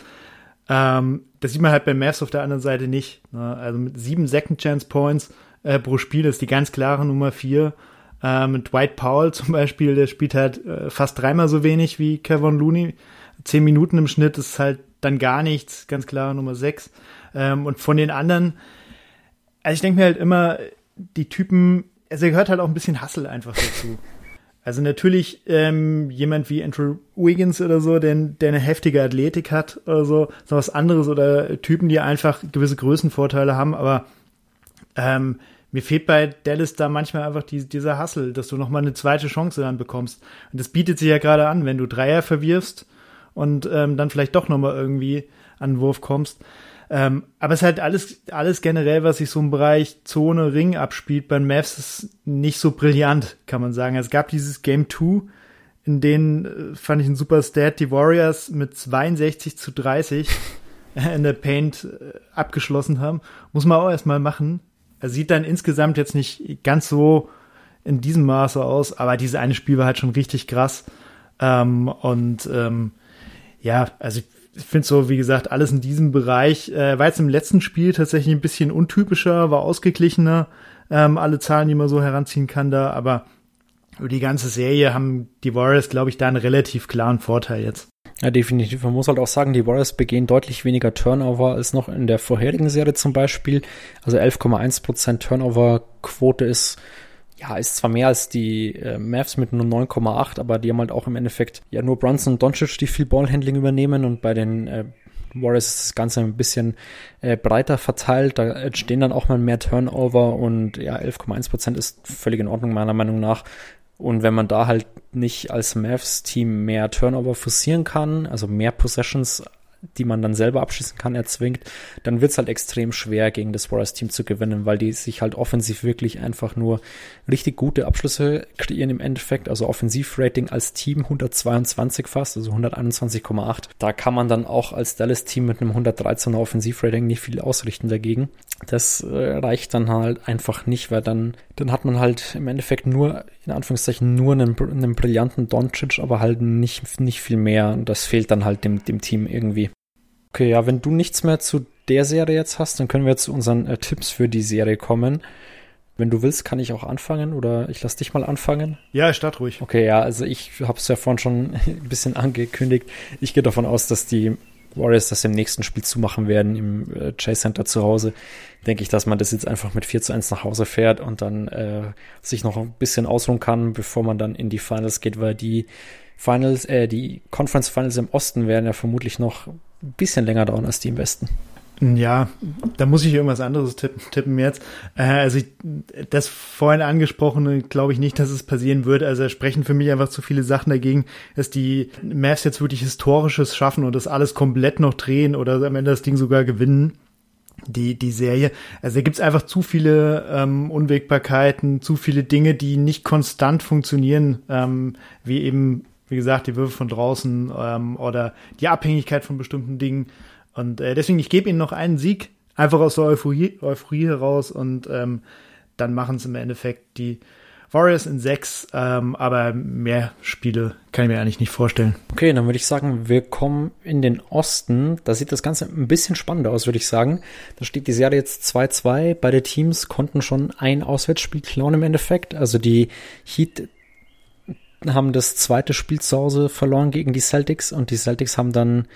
Ähm, das sieht man halt bei Mavs auf der anderen Seite nicht. Ne? Also mit sieben Second Chance Points äh, pro Spiel ist die ganz klare Nummer vier. Ähm, Dwight Powell zum Beispiel, der spielt halt äh, fast dreimal so wenig wie Kevin Looney. Zehn Minuten im Schnitt ist halt dann gar nichts, ganz klare Nummer sechs. Ähm, und von den anderen, also ich denke mir halt immer, die Typen, also gehört halt auch ein bisschen Hustle einfach dazu. Also natürlich ähm, jemand wie Andrew Wiggins oder so, der, der eine heftige Athletik hat oder so, so was anderes, oder Typen, die einfach gewisse Größenvorteile haben, aber ähm, mir fehlt bei Dallas da manchmal einfach die, dieser Hustle, dass du nochmal eine zweite Chance dann bekommst. Und das bietet sich ja gerade an, wenn du Dreier verwirfst und ähm, dann vielleicht doch nochmal irgendwie an den Wurf kommst. Ähm, aber es ist halt alles, alles generell, was sich so im Bereich Zone, Ring abspielt, bei Mavs ist nicht so brillant, kann man sagen. Es gab dieses Game zwei, in denen äh, fand ich ein super Stat, die Warriors mit zweiundsechzig zu dreißig in der Paint äh, abgeschlossen haben. Muss man auch erstmal machen. Er sieht dann insgesamt jetzt nicht ganz so in diesem Maße aus, aber dieses eine Spiel war halt schon richtig krass. Ähm, und ähm, ja, also ich Ich finde so, wie gesagt, alles in diesem Bereich. Äh, war jetzt im letzten Spiel tatsächlich ein bisschen untypischer, war ausgeglichener. Ähm, alle Zahlen, die man so heranziehen kann da. Aber über die ganze Serie haben die Warriors, glaube ich, da einen relativ klaren Vorteil jetzt. Ja, definitiv. Man muss halt auch sagen, die Warriors begehen deutlich weniger Turnover als noch in der vorherigen Serie zum Beispiel. Also elf Komma eins Prozent Turnover-Quote ist ja, ist zwar mehr als die äh, Mavs mit nur neun Komma acht, aber die haben halt auch im Endeffekt ja nur Brunson und Doncic, die viel Ballhandling übernehmen, und bei den äh, Warriors ist das Ganze ein bisschen äh, breiter verteilt, da entstehen dann auch mal mehr Turnover, und ja, elf Komma eins Prozent ist völlig in Ordnung meiner Meinung nach. Und wenn man da halt nicht als Mavs-Team mehr Turnover forcieren kann, also mehr Possessions die man dann selber abschießen kann, erzwingt, dann wird's halt extrem schwer, gegen das Warriors-Team zu gewinnen, weil die sich halt offensiv wirklich einfach nur richtig gute Abschlüsse kreieren im Endeffekt. Also Offensivrating als Team hundertzweiundzwanzig fast, also hunderteinundzwanzig Komma acht. Da kann man dann auch als Dallas-Team mit einem hundertdreizehner Offensivrating nicht viel ausrichten dagegen. Das äh, reicht dann halt einfach nicht, weil dann, dann hat man halt im Endeffekt nur, in Anführungszeichen, nur einen, einen brillanten Doncic, aber halt nicht, nicht viel mehr. Und das fehlt dann halt dem, dem Team irgendwie. Okay, ja, wenn du nichts mehr zu der Serie jetzt hast, dann können wir zu unseren äh, Tipps für die Serie kommen. Wenn du willst, kann ich auch anfangen oder ich lass dich mal anfangen. Ja, start ruhig. Okay, ja, also ich habe es ja vorhin schon ein bisschen angekündigt. Ich gehe davon aus, dass die Warriors das im nächsten Spiel zumachen werden im äh, Chase Center zu Hause. Denke ich, dass man das jetzt einfach mit vier zu eins nach Hause fährt und dann äh, sich noch ein bisschen ausruhen kann, bevor man dann in die Finals geht, weil die Finals, äh, die Conference Finals im Osten werden ja vermutlich noch ein bisschen länger dauern als die im Westen. Ja, da muss ich irgendwas anderes tippen, tippen jetzt. Äh, also ich, das vorhin angesprochene glaube ich nicht, dass es passieren wird. Also sprechen für mich einfach zu viele Sachen dagegen, dass die Mavs jetzt wirklich Historisches schaffen und das alles komplett noch drehen oder am Ende das Ding sogar gewinnen. Die, die Serie. Also da gibt's einfach zu viele ähm, Unwägbarkeiten, zu viele Dinge, die nicht konstant funktionieren, ähm, wie eben, wie gesagt, die Würfe von draußen ähm, oder die Abhängigkeit von bestimmten Dingen. Und äh, deswegen, ich gebe ihnen noch einen Sieg, einfach aus der Euphorie, Euphorie heraus und ähm, dann machen es im Endeffekt die Warriors in sechs, ähm, aber mehr Spiele kann ich mir eigentlich nicht vorstellen. Okay, dann würde ich sagen, wir kommen in den Osten. Da sieht das Ganze ein bisschen spannender aus, würde ich sagen. Da steht die Serie jetzt zwei zwei. Beide Teams konnten schon ein Auswärtsspiel klauen im Endeffekt. Also die Heat haben das zweite Spiel zu Hause verloren gegen die Celtics und die Celtics haben dann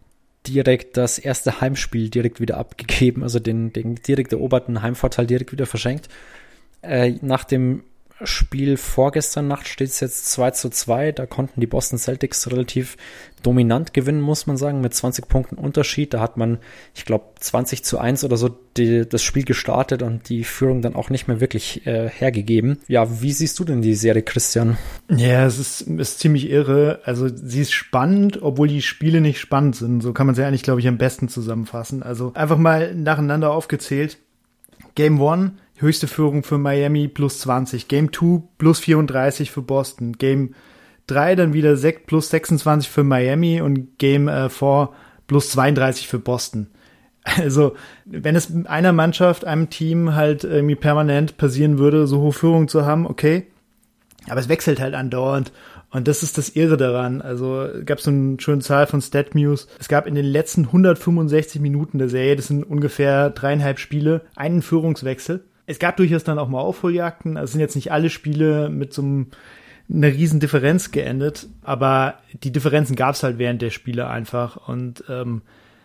direkt das erste Heimspiel direkt wieder abgegeben, also den, den direkt eroberten Heimvorteil direkt wieder verschenkt. Äh, nach dem Spiel vorgestern Nacht steht es jetzt zwei zu zwei. Da konnten die Boston Celtics relativ dominant gewinnen, muss man sagen, mit zwanzig Punkten Unterschied. Da hat man, ich glaube, zwanzig zu eins oder so die, das Spiel gestartet und die Führung dann auch nicht mehr wirklich äh, hergegeben. Ja, wie siehst du denn die Serie, Christian? Ja, es ist, ist ziemlich irre. Also sie ist spannend, obwohl die Spiele nicht spannend sind. So kann man sie eigentlich, glaube ich, am besten zusammenfassen. Also einfach mal nacheinander aufgezählt. Game One, höchste Führung für Miami, plus zwanzig. Game zwei, plus vierunddreißig für Boston. Game drei dann wieder sechs, plus sechsundzwanzig für Miami und Game äh, vier, plus zweiunddreißig für Boston. Also, wenn es einer Mannschaft, einem Team halt irgendwie permanent passieren würde, so hohe Führung zu haben, okay. Aber es wechselt halt andauernd. Und das ist das Irre daran. Also gab es so eine schöne Zahl von StatMuse. Es gab in den letzten hundertfünfundsechzig Minuten der Serie, das sind ungefähr dreieinhalb Spiele, einen Führungswechsel. Es gab durchaus dann auch mal Aufholjagden. Also es sind jetzt nicht alle Spiele mit so einem, einer riesen Differenz geendet. Aber die Differenzen gab es halt während der Spiele einfach. Und ähm,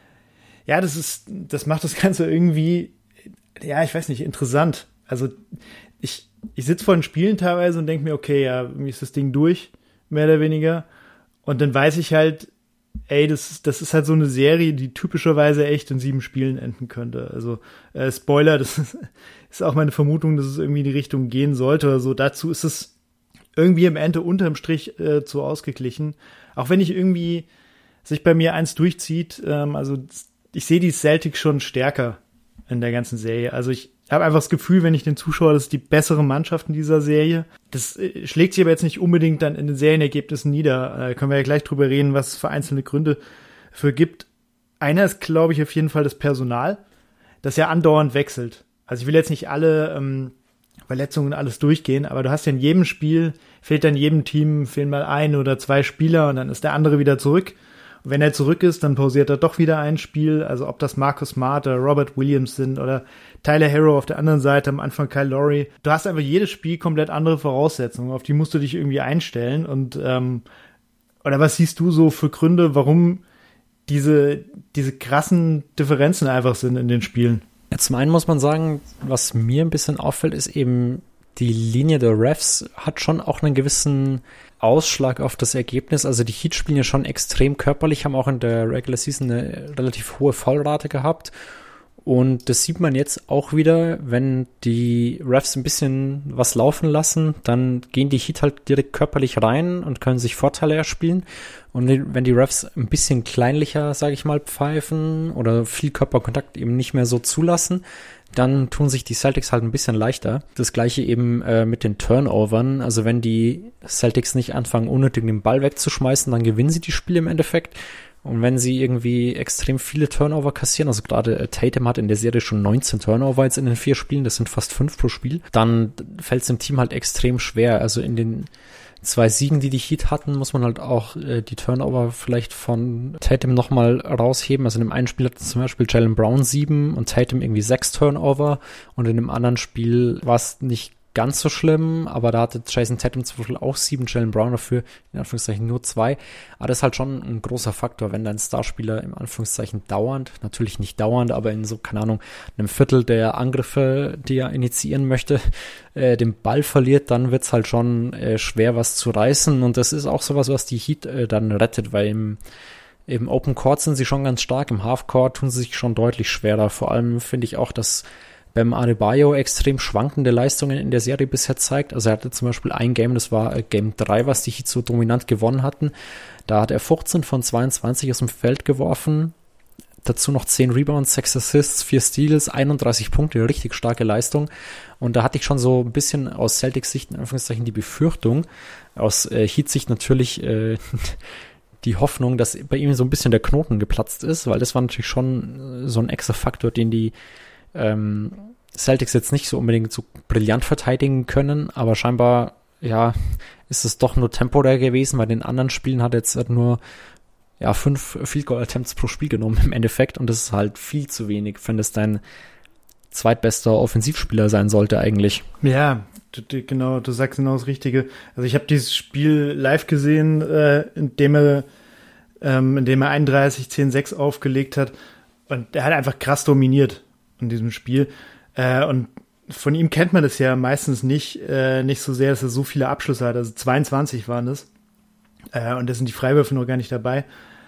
ja, das ist, das macht das Ganze irgendwie, ja, ich weiß nicht, interessant. Also ich, ich sitze vor den Spielen teilweise und denke mir, okay, ja, irgendwie ist das Ding durch. Mehr oder weniger. Und dann weiß ich halt, ey, das, das ist halt so eine Serie, die typischerweise echt in sieben Spielen enden könnte. Also, äh, Spoiler, das ist, ist auch meine Vermutung, dass es irgendwie in die Richtung gehen sollte oder so. Dazu ist es irgendwie am Ende unterm Strich äh, zu ausgeglichen. Auch wenn ich irgendwie sich bei mir eins durchzieht, ähm, also ich sehe die Celtics schon stärker in der ganzen Serie. Also ich habe einfach das Gefühl, wenn ich den Zuschauer, das ist die bessere Mannschaft in dieser Serie. Das äh, schlägt sich aber jetzt nicht unbedingt dann in den Serienergebnissen nieder. Äh, können wir ja gleich drüber reden, was es für einzelne Gründe dafür gibt. Einer ist, glaube ich, auf jeden Fall das Personal, das ja andauernd wechselt. Also ich will jetzt nicht alle ähm, Verletzungen alles durchgehen, aber du hast ja in jedem Spiel, fehlt dann jedem Team, fehlen mal ein oder zwei Spieler und dann ist der andere wieder zurück. Und wenn er zurück ist, dann pausiert er doch wieder ein Spiel. Also ob das Marcus Smart oder Robert Williams sind oder Tyler Herro auf der anderen Seite, am Anfang Kyle Lowry. Du hast einfach jedes Spiel komplett andere Voraussetzungen. Auf die musst du dich irgendwie einstellen. Und ähm, oder was siehst du so für Gründe, warum diese diese krassen Differenzen einfach sind in den Spielen? Ja, zum einen muss man sagen, was mir ein bisschen auffällt, ist eben die Linie der Refs hat schon auch einen gewissen Ausschlag auf das Ergebnis. Also die Heat spielen ja schon extrem körperlich, haben auch in der Regular Season eine relativ hohe Foulrate gehabt. Und das sieht man jetzt auch wieder, wenn die Refs ein bisschen was laufen lassen, dann gehen die Heat halt direkt körperlich rein und können sich Vorteile erspielen. Und wenn die Refs ein bisschen kleinlicher, sage ich mal, pfeifen oder viel Körperkontakt eben nicht mehr so zulassen, dann tun sich die Celtics halt ein bisschen leichter. Das gleiche eben äh, mit den Turnovern. Also wenn die Celtics nicht anfangen, unnötig den Ball wegzuschmeißen, dann gewinnen sie die Spiele im Endeffekt. Und wenn sie irgendwie extrem viele Turnover kassieren, also gerade äh, Tatum hat in der Serie schon neunzehn Turnover jetzt in den vier Spielen, das sind fast fünf pro Spiel, dann fällt es dem Team halt extrem schwer. Also in den zwei Siegen, die die Heat hatten, muss man halt auch äh, die Turnover vielleicht von Tatum nochmal rausheben. Also in dem einen Spiel hatte zum Beispiel Jaylen Brown sieben und Tatum irgendwie sechs Turnover und in dem anderen Spiel war es nicht ganz so schlimm, aber da hatte Jason Tatum zum Beispiel auch sieben, Jaylen Brown dafür in Anführungszeichen nur zwei. Aber das ist halt schon ein großer Faktor, wenn dein Starspieler im Anführungszeichen dauernd, natürlich nicht dauernd, aber in so, keine Ahnung, einem Viertel der Angriffe, die er initiieren möchte, äh, den Ball verliert, dann wird's halt schon äh, schwer, was zu reißen. Und das ist auch sowas, was die Heat äh, dann rettet, weil im Im Open Court sind sie schon ganz stark, im Halfcourt tun sie sich schon deutlich schwerer. Vor allem finde ich auch, dass Bam Adebayo extrem schwankende Leistungen in der Serie bisher zeigt. Also er hatte zum Beispiel ein Game, das war Game drei, was die Heat so dominant gewonnen hatten. Da hat er vierzehn von zweiundzwanzig aus dem Feld geworfen. Dazu noch zehn Rebounds, sechs Assists, vier Steals, einunddreißig Punkte, richtig starke Leistung. Und da hatte ich schon so ein bisschen aus Celtics Sicht, in Anführungszeichen, die Befürchtung, aus äh, Heat-Sicht natürlich äh, die Hoffnung, dass bei ihm so ein bisschen der Knoten geplatzt ist, weil das war natürlich schon so ein extra Faktor, den die ähm, Celtics jetzt nicht so unbedingt so brillant verteidigen können, aber scheinbar, ja, ist es doch nur temporär gewesen. Bei den anderen Spielen hat er jetzt nur ja fünf Field Goal Attempts pro Spiel genommen im Endeffekt und das ist halt viel zu wenig, wenn es dein zweitbester Offensivspieler sein sollte eigentlich. Ja, du, du, genau, du sagst genau das Richtige. Also ich habe dieses Spiel live gesehen, äh, in dem er ähm, in dem er einunddreißig, zehn, sechs aufgelegt hat und er hat einfach krass dominiert in diesem Spiel. Äh, und von ihm kennt man das ja meistens nicht, äh, nicht so sehr, dass er so viele Abschlüsse hat. Also zweiundzwanzig waren das. Äh, und da sind die Freiwürfe noch gar nicht dabei.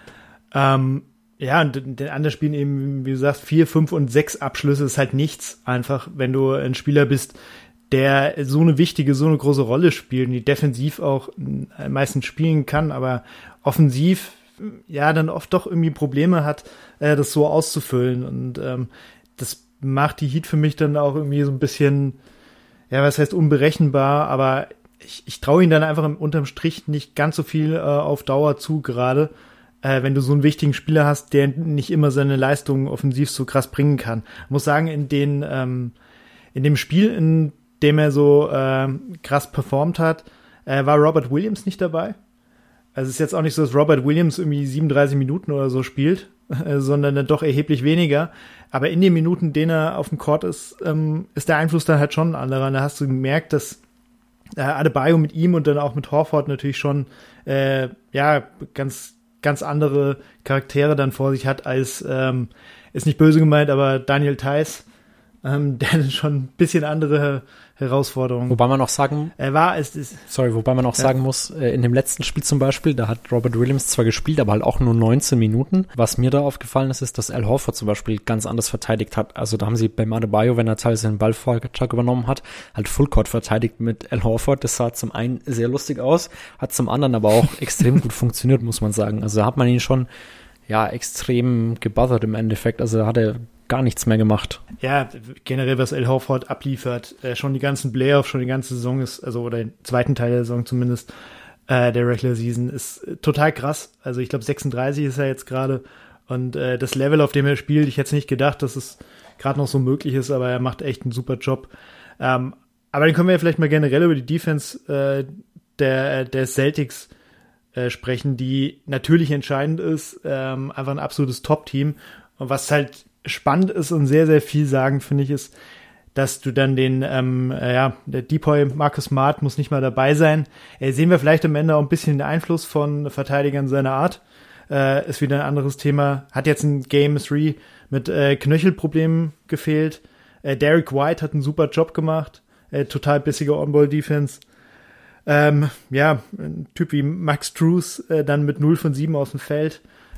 Ähm, ja, und in den anderen Spielen eben, wie du sagst, vier, fünf und sechs Abschlüsse ist halt nichts einfach, wenn du ein Spieler bist, der so eine wichtige, so eine große Rolle spielt und die defensiv auch meistens spielen kann, aber offensiv ja dann oft doch irgendwie Probleme hat, äh, das so auszufüllen. Und ähm, das macht die Heat für mich dann auch irgendwie so ein bisschen, ja, was heißt unberechenbar, aber ich, ich traue ihnen dann einfach im, unterm Strich nicht ganz so viel äh, auf Dauer zu, gerade äh, wenn du so einen wichtigen Spieler hast, der nicht immer seine Leistungen offensiv so krass bringen kann. Ich muss sagen, in den ähm, in dem Spiel, in dem er so äh, krass performt hat, äh, war Robert Williams nicht dabei. Also es ist jetzt auch nicht so, dass Robert Williams irgendwie siebenunddreißig Minuten oder so spielt, äh, sondern dann doch erheblich weniger. Aber in den Minuten, denen er auf dem Court ist, ähm, ist der Einfluss dann halt schon ein anderer. Und da hast du gemerkt, dass äh, Adebayo mit ihm und dann auch mit Horford natürlich schon äh, ja ganz ganz andere Charaktere dann vor sich hat, als, ähm, ist nicht böse gemeint, aber Daniel Theis, ähm, der schon ein bisschen andere Herausforderungen. Wobei man auch sagen, er war es ist sorry, wobei man auch ja. sagen muss, äh, in dem letzten Spiel zum Beispiel, da hat Robert Williams zwar gespielt, aber halt auch nur neunzehn Minuten. Was mir da aufgefallen ist, ist, dass Al Horford zum Beispiel ganz anders verteidigt hat. Also da haben sie bei Adebayo, wenn er teilweise den Ballvortrag übernommen hat, halt Fullcourt verteidigt mit Al Horford. Das sah zum einen sehr lustig aus, hat zum anderen aber auch extrem gut funktioniert, muss man sagen. Also da hat man ihn schon ja extrem gebuzzert im Endeffekt. Also da hat er gar nichts mehr gemacht. Ja, generell, was Al Horford abliefert, äh, schon die ganzen Playoffs, schon die ganze Saison ist, also oder den zweiten Teil der Saison zumindest, äh, der Regular Season, ist äh, total krass. Also ich glaube sechsunddreißig ist er jetzt gerade und äh, das Level, auf dem er spielt, ich hätte es nicht gedacht, dass es gerade noch so möglich ist, aber er macht echt einen super Job. Ähm, aber dann können wir ja vielleicht mal generell über die Defense äh, der, der Celtics äh, sprechen, die natürlich entscheidend ist, ähm, einfach ein absolutes Top-Team und was halt spannend ist und sehr, sehr viel sagen, finde ich, ist, dass du dann den, ähm, äh, ja, der Depoy Marcus Smart muss nicht mal dabei sein. Äh, sehen wir vielleicht am Ende auch ein bisschen den Einfluss von Verteidigern seiner Art. Äh, ist wieder ein anderes Thema. Hat jetzt ein Game drei mit äh, Knöchelproblemen gefehlt. Äh, Derek White hat einen super Job gemacht. Äh, total bissige On-Ball-Defense. Ähm, ja, ein Typ wie Max Strus äh, dann mit null von sieben aus dem Feld.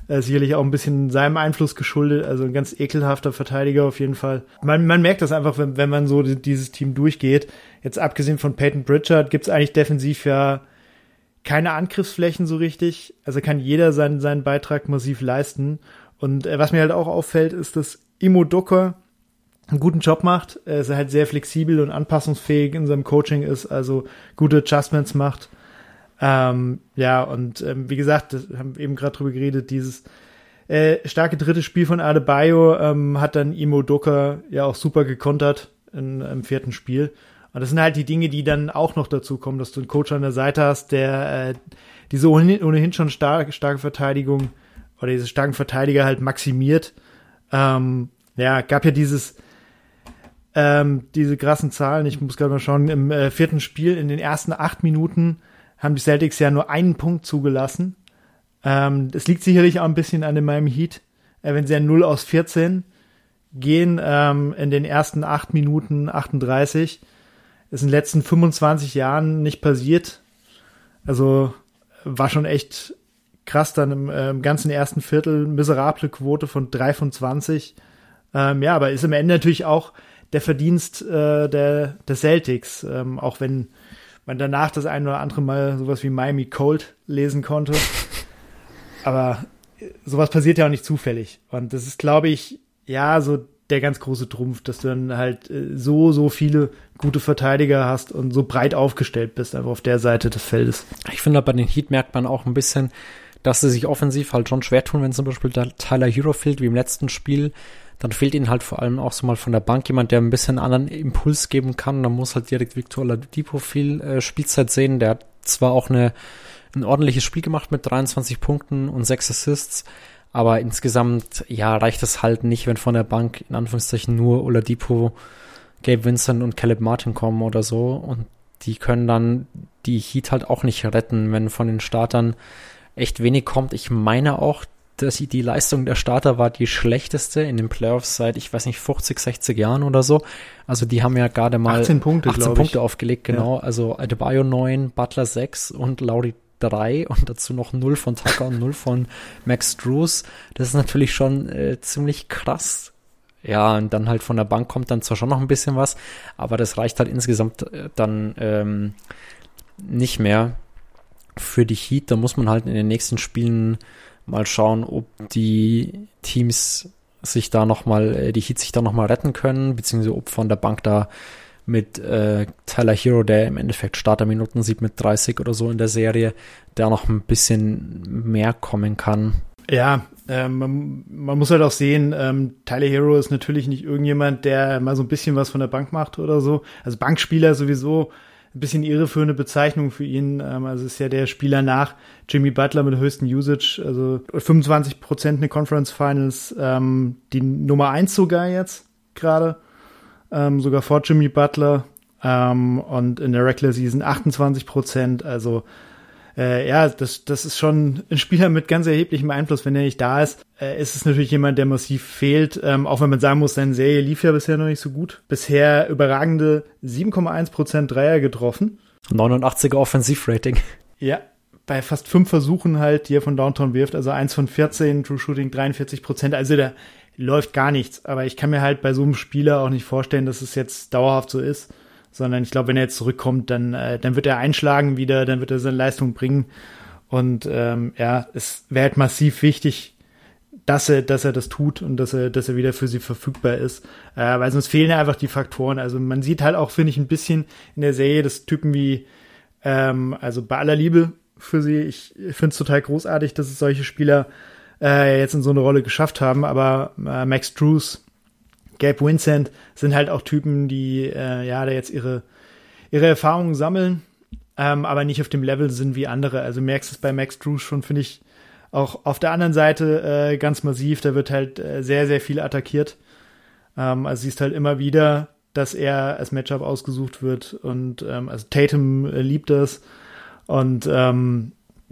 Äh, sicherlich auch ein bisschen seinem Einfluss geschuldet, also ein ganz ekelhafter Verteidiger auf jeden Fall. Man, man merkt das einfach, wenn, wenn man so die, dieses Team durchgeht. Jetzt abgesehen von Peyton Pritchard gibt's eigentlich defensiv ja keine Angriffsflächen so richtig. Also kann jeder seinen, seinen Beitrag massiv leisten. Und äh, was mir halt auch auffällt, ist, dass Imo Udoka einen guten Job macht. Er ist halt sehr flexibel und anpassungsfähig in seinem Coaching ist, also gute Adjustments macht. Ähm, ja, und ähm, wie gesagt, das haben wir eben gerade drüber geredet, dieses äh, starke dritte Spiel von Adebayo ähm, hat dann Imo Udoka ja auch super gekontert in, im vierten Spiel. Und das sind halt die Dinge, die dann auch noch dazu kommen, dass du einen Coach an der Seite hast, der äh, diese ohnehin, ohnehin schon starke, starke Verteidigung oder diese starken Verteidiger halt maximiert. Ähm, ja, gab ja dieses ähm, diese krassen Zahlen, ich muss gerade mal schauen, im äh, vierten Spiel in den ersten acht Minuten haben die Celtics ja nur einen Punkt zugelassen. Ähm, das liegt sicherlich auch ein bisschen an dem Miami Heat, äh, wenn sie ja null aus vierzehn gehen, ähm, in den ersten acht Minuten achtunddreißig. Ist in den letzten fünfundzwanzig Jahren nicht passiert. Also war schon echt krass dann im, äh, im ganzen ersten Viertel, miserable Quote von drei von zwanzig. Ähm, ja, aber ist am Ende natürlich auch der Verdienst äh, der, der Celtics, ähm, auch wenn man danach das ein oder andere Mal sowas wie Miami Cold lesen konnte. Aber sowas passiert ja auch nicht zufällig. Und das ist, glaube ich, ja, so der ganz große Trumpf, dass du dann halt so, so viele gute Verteidiger hast und so breit aufgestellt bist, einfach auf der Seite des Feldes. Ich finde, bei den Heat merkt man auch ein bisschen, dass sie sich offensiv halt schon schwer tun, wenn zum Beispiel der Tyler Hero fehlt, wie im letzten Spiel. Dann fehlt ihnen halt vor allem auch so mal von der Bank jemand, der ein bisschen anderen Impuls geben kann. Dann muss halt direkt Victor Oladipo viel äh, Spielzeit sehen. Der hat zwar auch eine, ein ordentliches Spiel gemacht mit dreiundzwanzig Punkten und sechs Assists, aber insgesamt, ja, reicht es halt nicht, wenn von der Bank in Anführungszeichen nur Oladipo, Gabe Vincent und Caleb Martin kommen oder so. Und die können dann die Heat halt auch nicht retten, wenn von den Startern echt wenig kommt. Ich meine auch, dass die Leistung der Starter war die schlechteste in den Playoffs seit, ich weiß nicht, fünfzig, sechzig Jahren oder so. Also die haben ja gerade mal achtzehn Punkte, achtzehn Punkte aufgelegt, genau. Ja. Also Adebayo neun, Butler sechs und Lowry drei und dazu noch null von Tucker und null von Max Strus. Das ist natürlich schon äh, ziemlich krass. Ja, und dann halt von der Bank kommt dann zwar schon noch ein bisschen was, aber das reicht halt insgesamt äh, dann ähm, nicht mehr für die Heat. Da muss man halt in den nächsten Spielen mal schauen, ob die Teams sich da nochmal, äh, die Heat sich da nochmal retten können, beziehungsweise ob von der Bank da mit äh, Tyler Hero, der im Endeffekt Starterminuten sieht mit dreißig oder so in der Serie, der noch ein bisschen mehr kommen kann. Ja, ähm, man, man muss halt auch sehen, ähm, Tyler Hero ist natürlich nicht irgendjemand, der mal so ein bisschen was von der Bank macht oder so. Also Bankspieler sowieso ein bisschen irreführende Bezeichnung für ihn. Ähm, also ist ja der Spieler nach Jimmy Butler mit höchsten Usage, also fünfundzwanzig Prozent in den Conference Finals, ähm, die Nummer eins sogar jetzt gerade. Ähm, sogar vor Jimmy Butler, ähm, und in der Regular Season achtundzwanzig Prozent, also äh, ja, das das ist schon ein Spieler mit ganz erheblichem Einfluss, wenn er nicht da ist, äh, ist es natürlich jemand, der massiv fehlt, ähm, auch wenn man sagen muss, seine Serie lief ja bisher noch nicht so gut. Bisher überragende sieben Komma eins Prozent Dreier getroffen. neunundachtziger Offensivrating. Ja, bei fast fünf Versuchen halt, die er von Downtown wirft, also eins von vierzehn, True Shooting dreiundvierzig Prozent, also der läuft gar nichts, aber ich kann mir halt bei so einem Spieler auch nicht vorstellen, dass es jetzt dauerhaft so ist, sondern ich glaube, wenn er jetzt zurückkommt, dann äh, dann wird er einschlagen wieder, dann wird er seine Leistung bringen und ähm, ja, es wäre halt massiv wichtig, dass er dass er das tut und dass er dass er wieder für sie verfügbar ist, äh, weil sonst fehlen ja einfach die Faktoren. Also man sieht halt auch, finde ich, ein bisschen in der Serie, dass Typen wie ähm, also bei aller Liebe für sie, ich finde es total großartig, dass es solche Spieler äh, jetzt in so eine Rolle geschafft haben, aber äh, Max Strus, Gabe Vincent sind halt auch Typen, die äh, ja da jetzt ihre ihre Erfahrungen sammeln, ähm, aber nicht auf dem Level sind wie andere. Also merkst es bei Max Strus schon, finde ich, auch auf der anderen Seite äh, ganz massiv. Da wird halt äh, sehr, sehr viel attackiert. Ähm, also siehst halt immer wieder, dass er als Matchup ausgesucht wird und ähm, also Tatum äh, liebt das und ähm,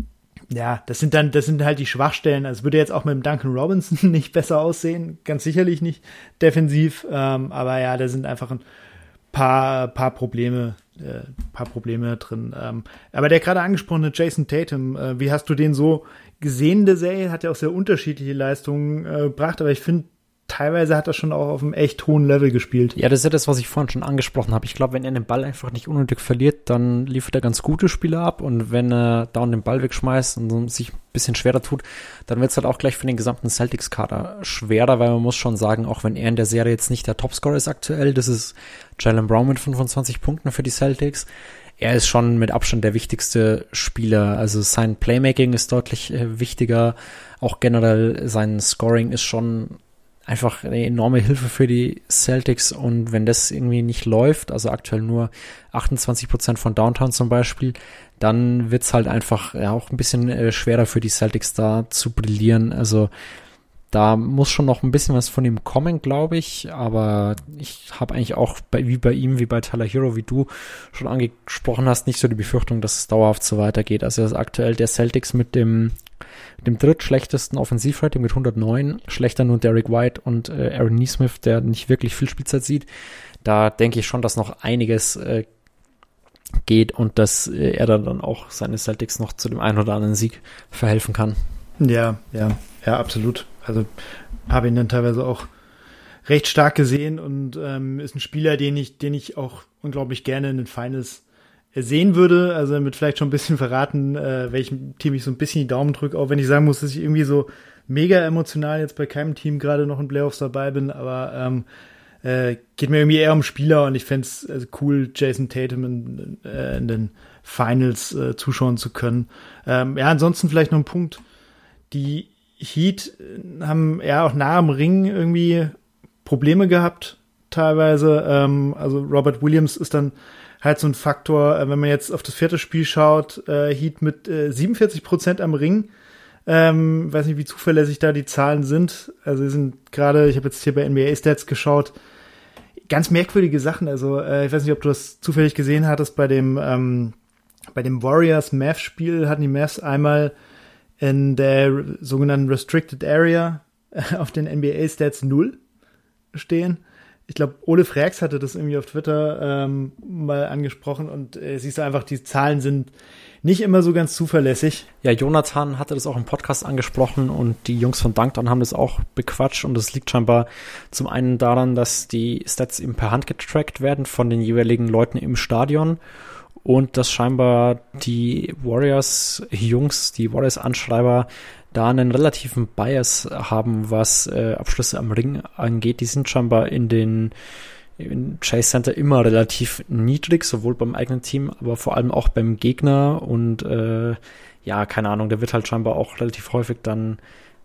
ja, das sind dann, das sind halt die Schwachstellen. Also es würde jetzt auch mit dem Duncan Robinson nicht besser aussehen, ganz sicherlich nicht defensiv, ähm, aber ja, da sind einfach ein paar, paar Probleme, äh, paar Probleme drin. Ähm, aber der gerade angesprochene Jason Tatum, äh, wie hast du den so gesehen der Serie, hat ja auch sehr unterschiedliche Leistungen äh, gebracht, aber ich finde, teilweise hat er schon auch auf einem echt hohen Level gespielt. Ja, das ist ja das, was ich vorhin schon angesprochen habe. Ich glaube, wenn er den Ball einfach nicht unnötig verliert, dann liefert er ganz gute Spieler ab. Und wenn er da den Ball wegschmeißt und sich ein bisschen schwerer tut, dann wird es halt auch gleich für den gesamten Celtics-Kader schwerer, weil man muss schon sagen, auch wenn er in der Serie jetzt nicht der Topscorer ist aktuell, das ist Jaylen Brown mit fünfundzwanzig Punkten für die Celtics. Er ist schon mit Abstand der wichtigste Spieler. Also sein Playmaking ist deutlich äh, wichtiger. Auch generell sein Scoring ist schon einfach eine enorme Hilfe für die Celtics, und wenn das irgendwie nicht läuft, also aktuell nur achtundzwanzig Prozent von Downtown zum Beispiel, dann wird's halt einfach ja auch ein bisschen äh, schwerer für die Celtics da zu brillieren. Also da muss schon noch ein bisschen was von ihm kommen, glaube ich, aber ich habe eigentlich auch bei, wie bei ihm, wie bei Tyler Hero, wie du schon angesprochen hast, nicht so die Befürchtung, dass es dauerhaft so weitergeht. Also er ist aktuell der Celtics mit dem dem drittschlechtesten Offensivrating mit hundertneun, schlechter nur Derek White und äh, Aaron Nesmith, der nicht wirklich viel Spielzeit sieht. Da denke ich schon, dass noch einiges äh, geht und dass äh, er dann, dann auch seine Celtics noch zu dem einen oder anderen Sieg verhelfen kann. Ja, ja, ja, absolut. Also habe ihn dann teilweise auch recht stark gesehen und ähm, ist ein Spieler, den ich, den ich auch unglaublich gerne in den Finals sehen würde, also damit vielleicht schon ein bisschen verraten, äh, welchem Team ich so ein bisschen die Daumen drücke, auch wenn ich sagen muss, dass ich irgendwie so mega emotional jetzt bei keinem Team gerade noch in Playoffs dabei bin, aber ähm, äh, geht mir irgendwie eher um Spieler, und ich fände es also cool, Jason Tatum in, äh, in den Finals äh, zuschauen zu können. Ähm, ja, ansonsten vielleicht noch ein Punkt, die Heat haben ja auch nah am Ring irgendwie Probleme gehabt, teilweise, ähm, also Robert Williams ist dann halt so ein Faktor, wenn man jetzt auf das vierte Spiel schaut, äh, Heat mit äh, siebenundvierzig Prozent am Ring. Ähm, weiß nicht, wie zuverlässig da die Zahlen sind. Also sie sind gerade, ich habe jetzt hier bei N B A-Stats geschaut, ganz merkwürdige Sachen. Also äh, ich weiß nicht, ob du das zufällig gesehen hattest, bei dem ähm, bei dem Warriors-Mavs-Spiel hatten die Mavs einmal in der sogenannten Restricted Area äh, auf den N B A-Stats null stehen. Ich glaube, Ole Freaks hatte das irgendwie auf Twitter ähm, mal angesprochen, und äh, siehst du einfach, die Zahlen sind nicht immer so ganz zuverlässig. Ja, Jonathan hatte das auch im Podcast angesprochen, und die Jungs von Dunkdown haben das auch bequatscht, und das liegt scheinbar zum einen daran, dass die Stats eben per Hand getrackt werden von den jeweiligen Leuten im Stadion, und dass scheinbar die Warriors-Jungs, die Warriors-Anschreiber da einen relativen Bias haben, was äh, Abschlüsse am Ring angeht. Die sind scheinbar in den in Chase Center immer relativ niedrig, sowohl beim eigenen Team, aber vor allem auch beim Gegner. Und äh, ja, keine Ahnung, der wird halt scheinbar auch relativ häufig dann,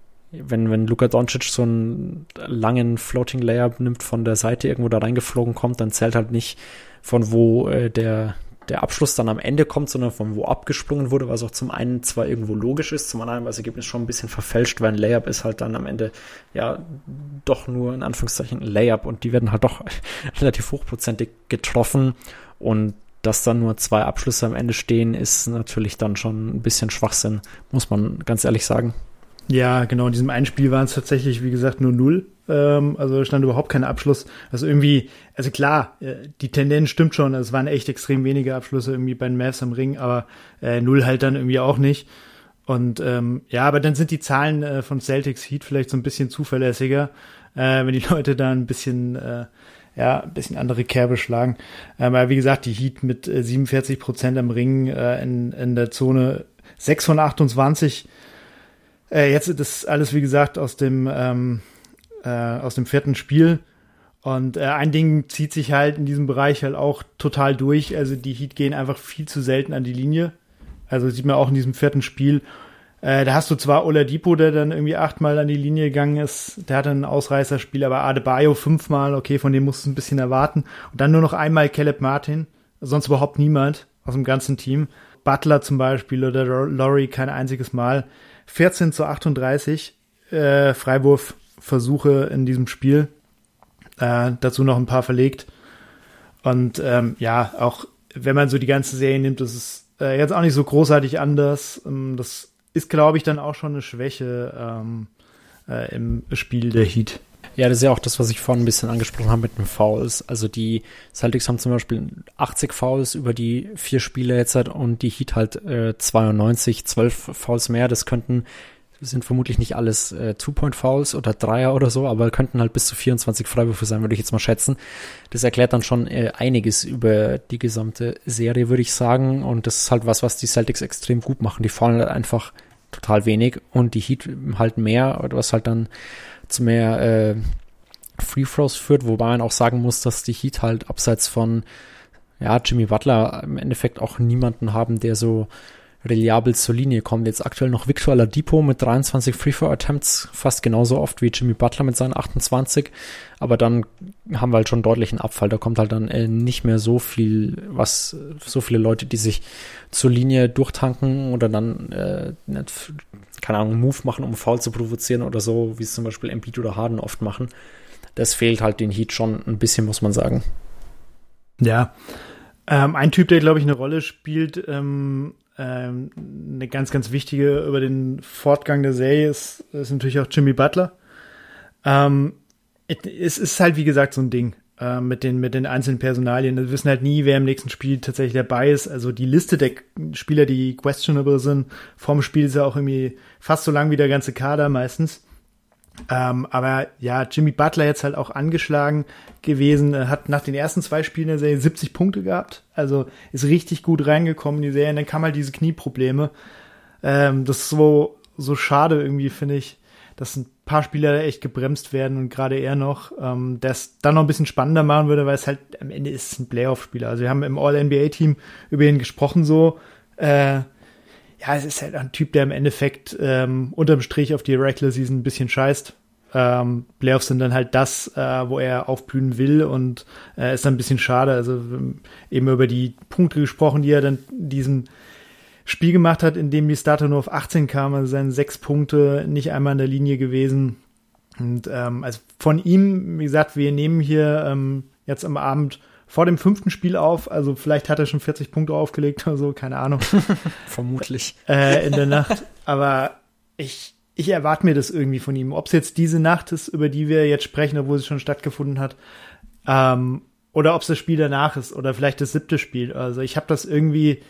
wenn wenn Luka Doncic so einen langen Floating Layup nimmt, von der Seite irgendwo da reingeflogen kommt, dann zählt halt nicht, von wo äh, der der Abschluss dann am Ende kommt, sondern von wo abgesprungen wurde, was auch zum einen zwar irgendwo logisch ist, zum anderen, weil das Ergebnis schon ein bisschen verfälscht, weil ein Layup ist halt dann am Ende ja doch nur in Anführungszeichen ein Layup, und die werden halt doch relativ hochprozentig getroffen, und dass dann nur zwei Abschlüsse am Ende stehen, ist natürlich dann schon ein bisschen Schwachsinn, muss man ganz ehrlich sagen. Ja, genau, in diesem einen Spiel waren es tatsächlich, wie gesagt, nur null. Ähm, also stand überhaupt kein Abschluss. Also irgendwie, also klar, äh, die Tendenz stimmt schon. Also es waren echt extrem wenige Abschlüsse irgendwie bei den Mavs am Ring, aber äh, null halt dann irgendwie auch nicht. Und ähm, ja, aber dann sind die Zahlen äh, von Celtics Heat vielleicht so ein bisschen zuverlässiger, äh, wenn die Leute da ein bisschen, äh, ja, ein bisschen andere Kerbe schlagen. Ähm, aber wie gesagt, die Heat mit äh, siebenundvierzig Prozent am Ring äh, in, in der Zone sechs von achtundzwanzig. Äh, jetzt das alles, wie gesagt, aus dem ähm, äh, aus dem vierten Spiel. Und äh, ein Ding zieht sich halt in diesem Bereich halt auch total durch. Also die Heat gehen einfach viel zu selten an die Linie. Also sieht man auch in diesem vierten Spiel. Äh, da hast du zwar Oladipo, der dann irgendwie achtmal an die Linie gegangen ist. Der hatte ein Ausreißerspiel, aber Adebayo fünfmal. Okay, von dem musst du ein bisschen erwarten. Und dann nur noch einmal Caleb Martin. Sonst überhaupt niemand aus dem ganzen Team. Butler zum Beispiel oder Laurie kein einziges Mal. vierzehn zu achtunddreißig äh, Freiwurfversuche in diesem Spiel. Äh, dazu noch ein paar verlegt. Und ähm, ja, auch wenn man so die ganze Serie nimmt, das ist äh, jetzt auch nicht so großartig anders. Ähm, das ist, glaube ich, dann auch schon eine Schwäche ähm, äh, im Spiel der Heat. Ja, das ist ja auch das, was ich vorhin ein bisschen angesprochen habe mit den Fouls. Also die Celtics haben zum Beispiel achtzig Fouls über die vier Spiele jetzt halt und die Heat halt äh, zweiundneunzig, zwölf Fouls mehr. Das könnten, das sind vermutlich nicht alles äh, Two-Point-Fouls oder Dreier oder so, aber könnten halt bis zu vierundzwanzig Freiwürfe sein, würde ich jetzt mal schätzen. Das erklärt dann schon äh, einiges über die gesamte Serie, würde ich sagen. Und das ist halt was, was die Celtics extrem gut machen. Die faulen halt einfach total wenig und die Heat halt mehr, was halt dann zu mehr äh, Free Throws führt, wobei man auch sagen muss, dass die Heat halt abseits von ja Jimmy Butler im Endeffekt auch niemanden haben, der so reliabel zur Linie kommt. Jetzt aktuell noch Victor Oladipo mit dreiundzwanzig Free Throw Attempts, fast genauso oft wie Jimmy Butler mit seinen achtundzwanzig, aber dann haben wir halt schon deutlichen Abfall. Da kommt halt dann äh, nicht mehr so viel, was so viele Leute, die sich zur Linie durchtanken oder dann äh, nicht, keine Ahnung, Move machen, um Foul zu provozieren oder so, wie es zum Beispiel Embiid oder Harden oft machen. Das fehlt halt den Heat schon ein bisschen, muss man sagen. Ja, ähm, ein Typ, der, glaube ich, eine Rolle spielt, ähm, ähm, eine ganz, ganz wichtige über den Fortgang der Serie ist, ist natürlich auch Jimmy Butler. Ähm, es ist halt, wie gesagt, so ein Ding äh, mit den, mit den einzelnen Personalien. Wir wissen halt nie, wer im nächsten Spiel tatsächlich dabei ist. Also die Liste der Spieler, die questionable sind, vorm Spiel ist ja auch irgendwie fast so lang wie der ganze Kader meistens. Ähm, aber ja, Jimmy Butler jetzt halt auch angeschlagen gewesen, äh, hat nach den ersten zwei Spielen der Serie siebzig Punkte gehabt, also ist richtig gut reingekommen in die Serie, und dann kam halt diese Knieprobleme. Ähm, das ist so, so schade irgendwie, finde ich, dass ein paar Spieler echt gebremst werden und gerade er noch, ähm, das dann noch ein bisschen spannender machen würde, weil es halt am Ende ist es ein Playoff-Spieler. Also wir haben im All-N B A-Team über ihn gesprochen so, äh, ja, es ist halt ein Typ, der im Endeffekt ähm, unterm Strich auf die Regular Season ein bisschen scheißt. Ähm, Playoffs sind dann halt das, äh, wo er aufblühen will und äh, ist dann ein bisschen schade. Also eben über die Punkte gesprochen, die er dann in diesem Spiel gemacht hat, in dem die Starter nur auf achtzehn kamen, also seine sechs Punkte nicht einmal an der Linie gewesen. Und ähm, also von ihm, wie gesagt, wir nehmen hier ähm, jetzt am Abend vor dem fünften Spiel auf, also vielleicht hat er schon vierzig Punkte aufgelegt oder so, keine Ahnung. Vermutlich. Äh, in der Nacht. Aber ich, ich erwarte mir das irgendwie von ihm. Ob es jetzt diese Nacht ist, über die wir jetzt sprechen, obwohl sie schon stattgefunden hat, ähm, oder ob es das Spiel danach ist oder vielleicht das siebte Spiel. Also ich habe das irgendwie,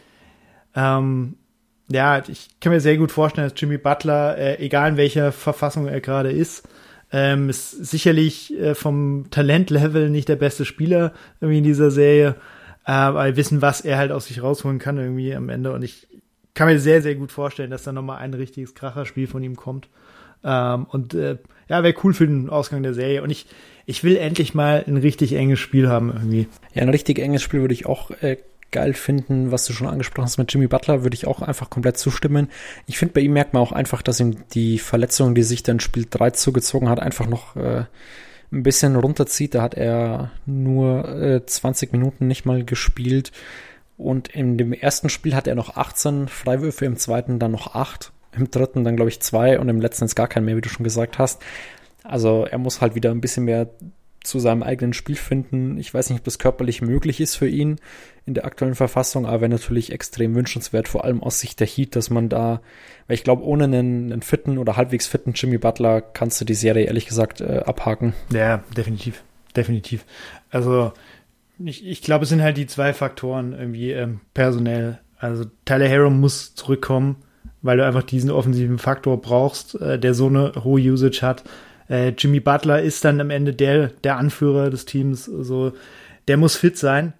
ähm, ja, ich kann mir sehr gut vorstellen, dass Jimmy Butler, äh, egal in welcher Verfassung er gerade ist, Ähm, ist sicherlich äh, vom Talentlevel nicht der beste Spieler irgendwie in dieser Serie, äh, aber wir wissen, was er halt aus sich rausholen kann irgendwie am Ende, und ich kann mir sehr, sehr gut vorstellen, dass da nochmal ein richtiges Kracherspiel von ihm kommt, ähm, und äh, ja, wäre cool für den Ausgang der Serie, und ich ich will endlich mal ein richtig enges Spiel haben irgendwie. Ja, ein richtig enges Spiel würde ich auch äh, geil finden, was du schon angesprochen hast mit Jimmy Butler, würde ich auch einfach komplett zustimmen. Ich finde, bei ihm merkt man auch einfach, dass ihm die Verletzung, die sich dann Spiel drei zugezogen hat, einfach noch äh, ein bisschen runterzieht. Da hat er nur äh, zwanzig Minuten nicht mal gespielt, und in dem ersten Spiel hat er noch achtzehn Freiwürfe, im zweiten dann noch acht, im dritten dann glaube ich zwei und im letzten ist gar kein mehr, wie du schon gesagt hast. Also er muss halt wieder ein bisschen mehr zu seinem eigenen Spiel finden. Ich weiß nicht, ob das körperlich möglich ist für ihn in der aktuellen Verfassung, aber wäre natürlich extrem wünschenswert, vor allem aus Sicht der Heat, dass man da, weil ich glaube, ohne einen, einen fitten oder halbwegs fitten Jimmy Butler kannst du die Serie ehrlich gesagt äh, abhaken. Ja, definitiv, definitiv. Also ich, ich glaube, es sind halt die zwei Faktoren irgendwie ähm, personell. Also Tyler Herro muss zurückkommen, weil du einfach diesen offensiven Faktor brauchst, äh, der so eine hohe Usage hat. Äh, Jimmy Butler ist dann am Ende der, der Anführer des Teams, so, der muss fit sein.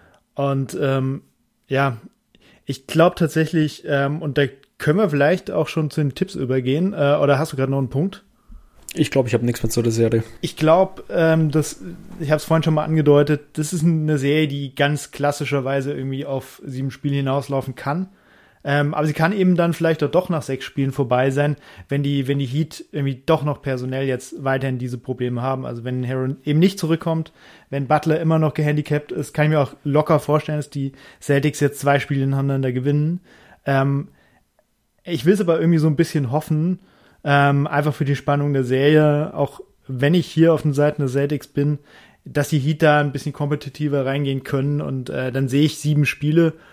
Und ähm, ja, ich glaube tatsächlich, ähm, und da können wir vielleicht auch schon zu den Tipps übergehen, äh, oder hast du gerade noch einen Punkt? Ich glaube, ich habe nichts mehr zu der Serie. Ich glaube, ähm, dass, ich habe es vorhin schon mal angedeutet, das ist eine Serie, die ganz klassischerweise irgendwie auf sieben Spiele hinauslaufen kann. Ähm, aber sie kann eben dann vielleicht auch doch nach sechs Spielen vorbei sein, wenn die, wenn die Heat irgendwie doch noch personell jetzt weiterhin diese Probleme haben. Also wenn Herro eben nicht zurückkommt, wenn Butler immer noch gehandicapt ist, kann ich mir auch locker vorstellen, dass die Celtics jetzt zwei Spiele hintereinander gewinnen. Ähm, ich will es aber irgendwie so ein bisschen hoffen, ähm, einfach für die Spannung der Serie, auch wenn ich hier auf den Seiten der Celtics bin, dass die Heat da ein bisschen kompetitiver reingehen können, und äh, dann sehe ich sieben Spiele.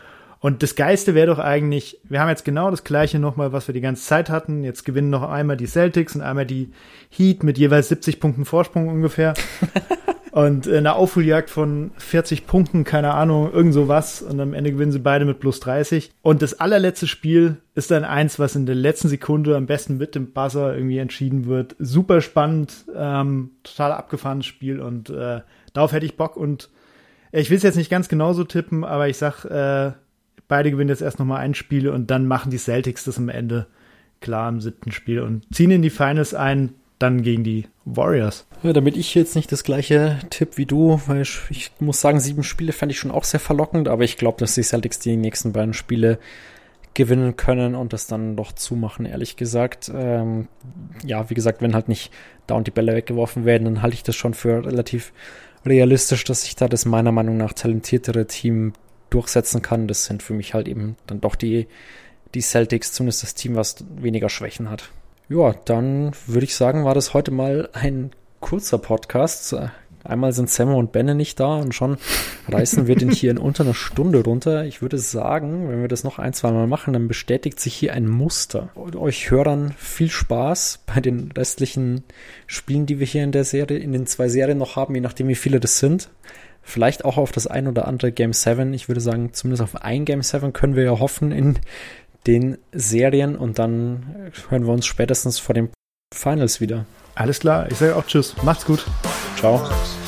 Und das Geiste wäre doch eigentlich, wir haben jetzt genau das Gleiche nochmal, was wir die ganze Zeit hatten. Jetzt gewinnen noch einmal die Celtics und einmal die Heat mit jeweils siebzig Punkten Vorsprung ungefähr. Und eine Aufholjagd von vierzig Punkten, keine Ahnung, irgend sowas. Und am Ende gewinnen sie beide mit plus dreißig. Und das allerletzte Spiel ist dann eins, was in der letzten Sekunde am besten mit dem Buzzer irgendwie entschieden wird. Super spannend, ähm, total abgefahrenes Spiel. Und äh, darauf hätte ich Bock. Und ich will es jetzt nicht ganz genauso tippen, aber ich sag, äh, beide gewinnen jetzt erst nochmal ein Spiel und dann machen die Celtics das am Ende klar im siebten Spiel und ziehen in die Finals ein, dann gegen die Warriors. Ja, damit ich jetzt nicht das gleiche Tipp wie du, weil ich, ich muss sagen, sieben Spiele fand ich schon auch sehr verlockend, aber ich glaube, dass die Celtics die nächsten beiden Spiele gewinnen können und das dann doch zumachen, ehrlich gesagt. Ähm, ja, wie gesagt, wenn halt nicht da und die Bälle weggeworfen werden, dann halte ich das schon für relativ realistisch, dass sich da das meiner Meinung nach talentiertere Team durchsetzen kann. Das sind für mich halt eben dann doch die, die Celtics, zumindest das Team, was weniger Schwächen hat. Ja, dann würde ich sagen, war das heute mal ein kurzer Podcast. Einmal sind Sam und Benne nicht da und schon reißen wir den hier in unter einer Stunde runter. Ich würde sagen, wenn wir das noch ein, zwei Mal machen, dann bestätigt sich hier ein Muster. Und euch Hörern viel Spaß bei den restlichen Spielen, die wir hier in der Serie, in den zwei Serien noch haben, je nachdem wie viele das sind. Vielleicht auch auf das ein oder andere Game sieben. Ich würde sagen, zumindest auf ein Game sieben können wir ja hoffen in den Serien und dann hören wir uns spätestens vor den Finals wieder. Alles klar, ich sage auch Tschüss. Macht's gut. Ciao.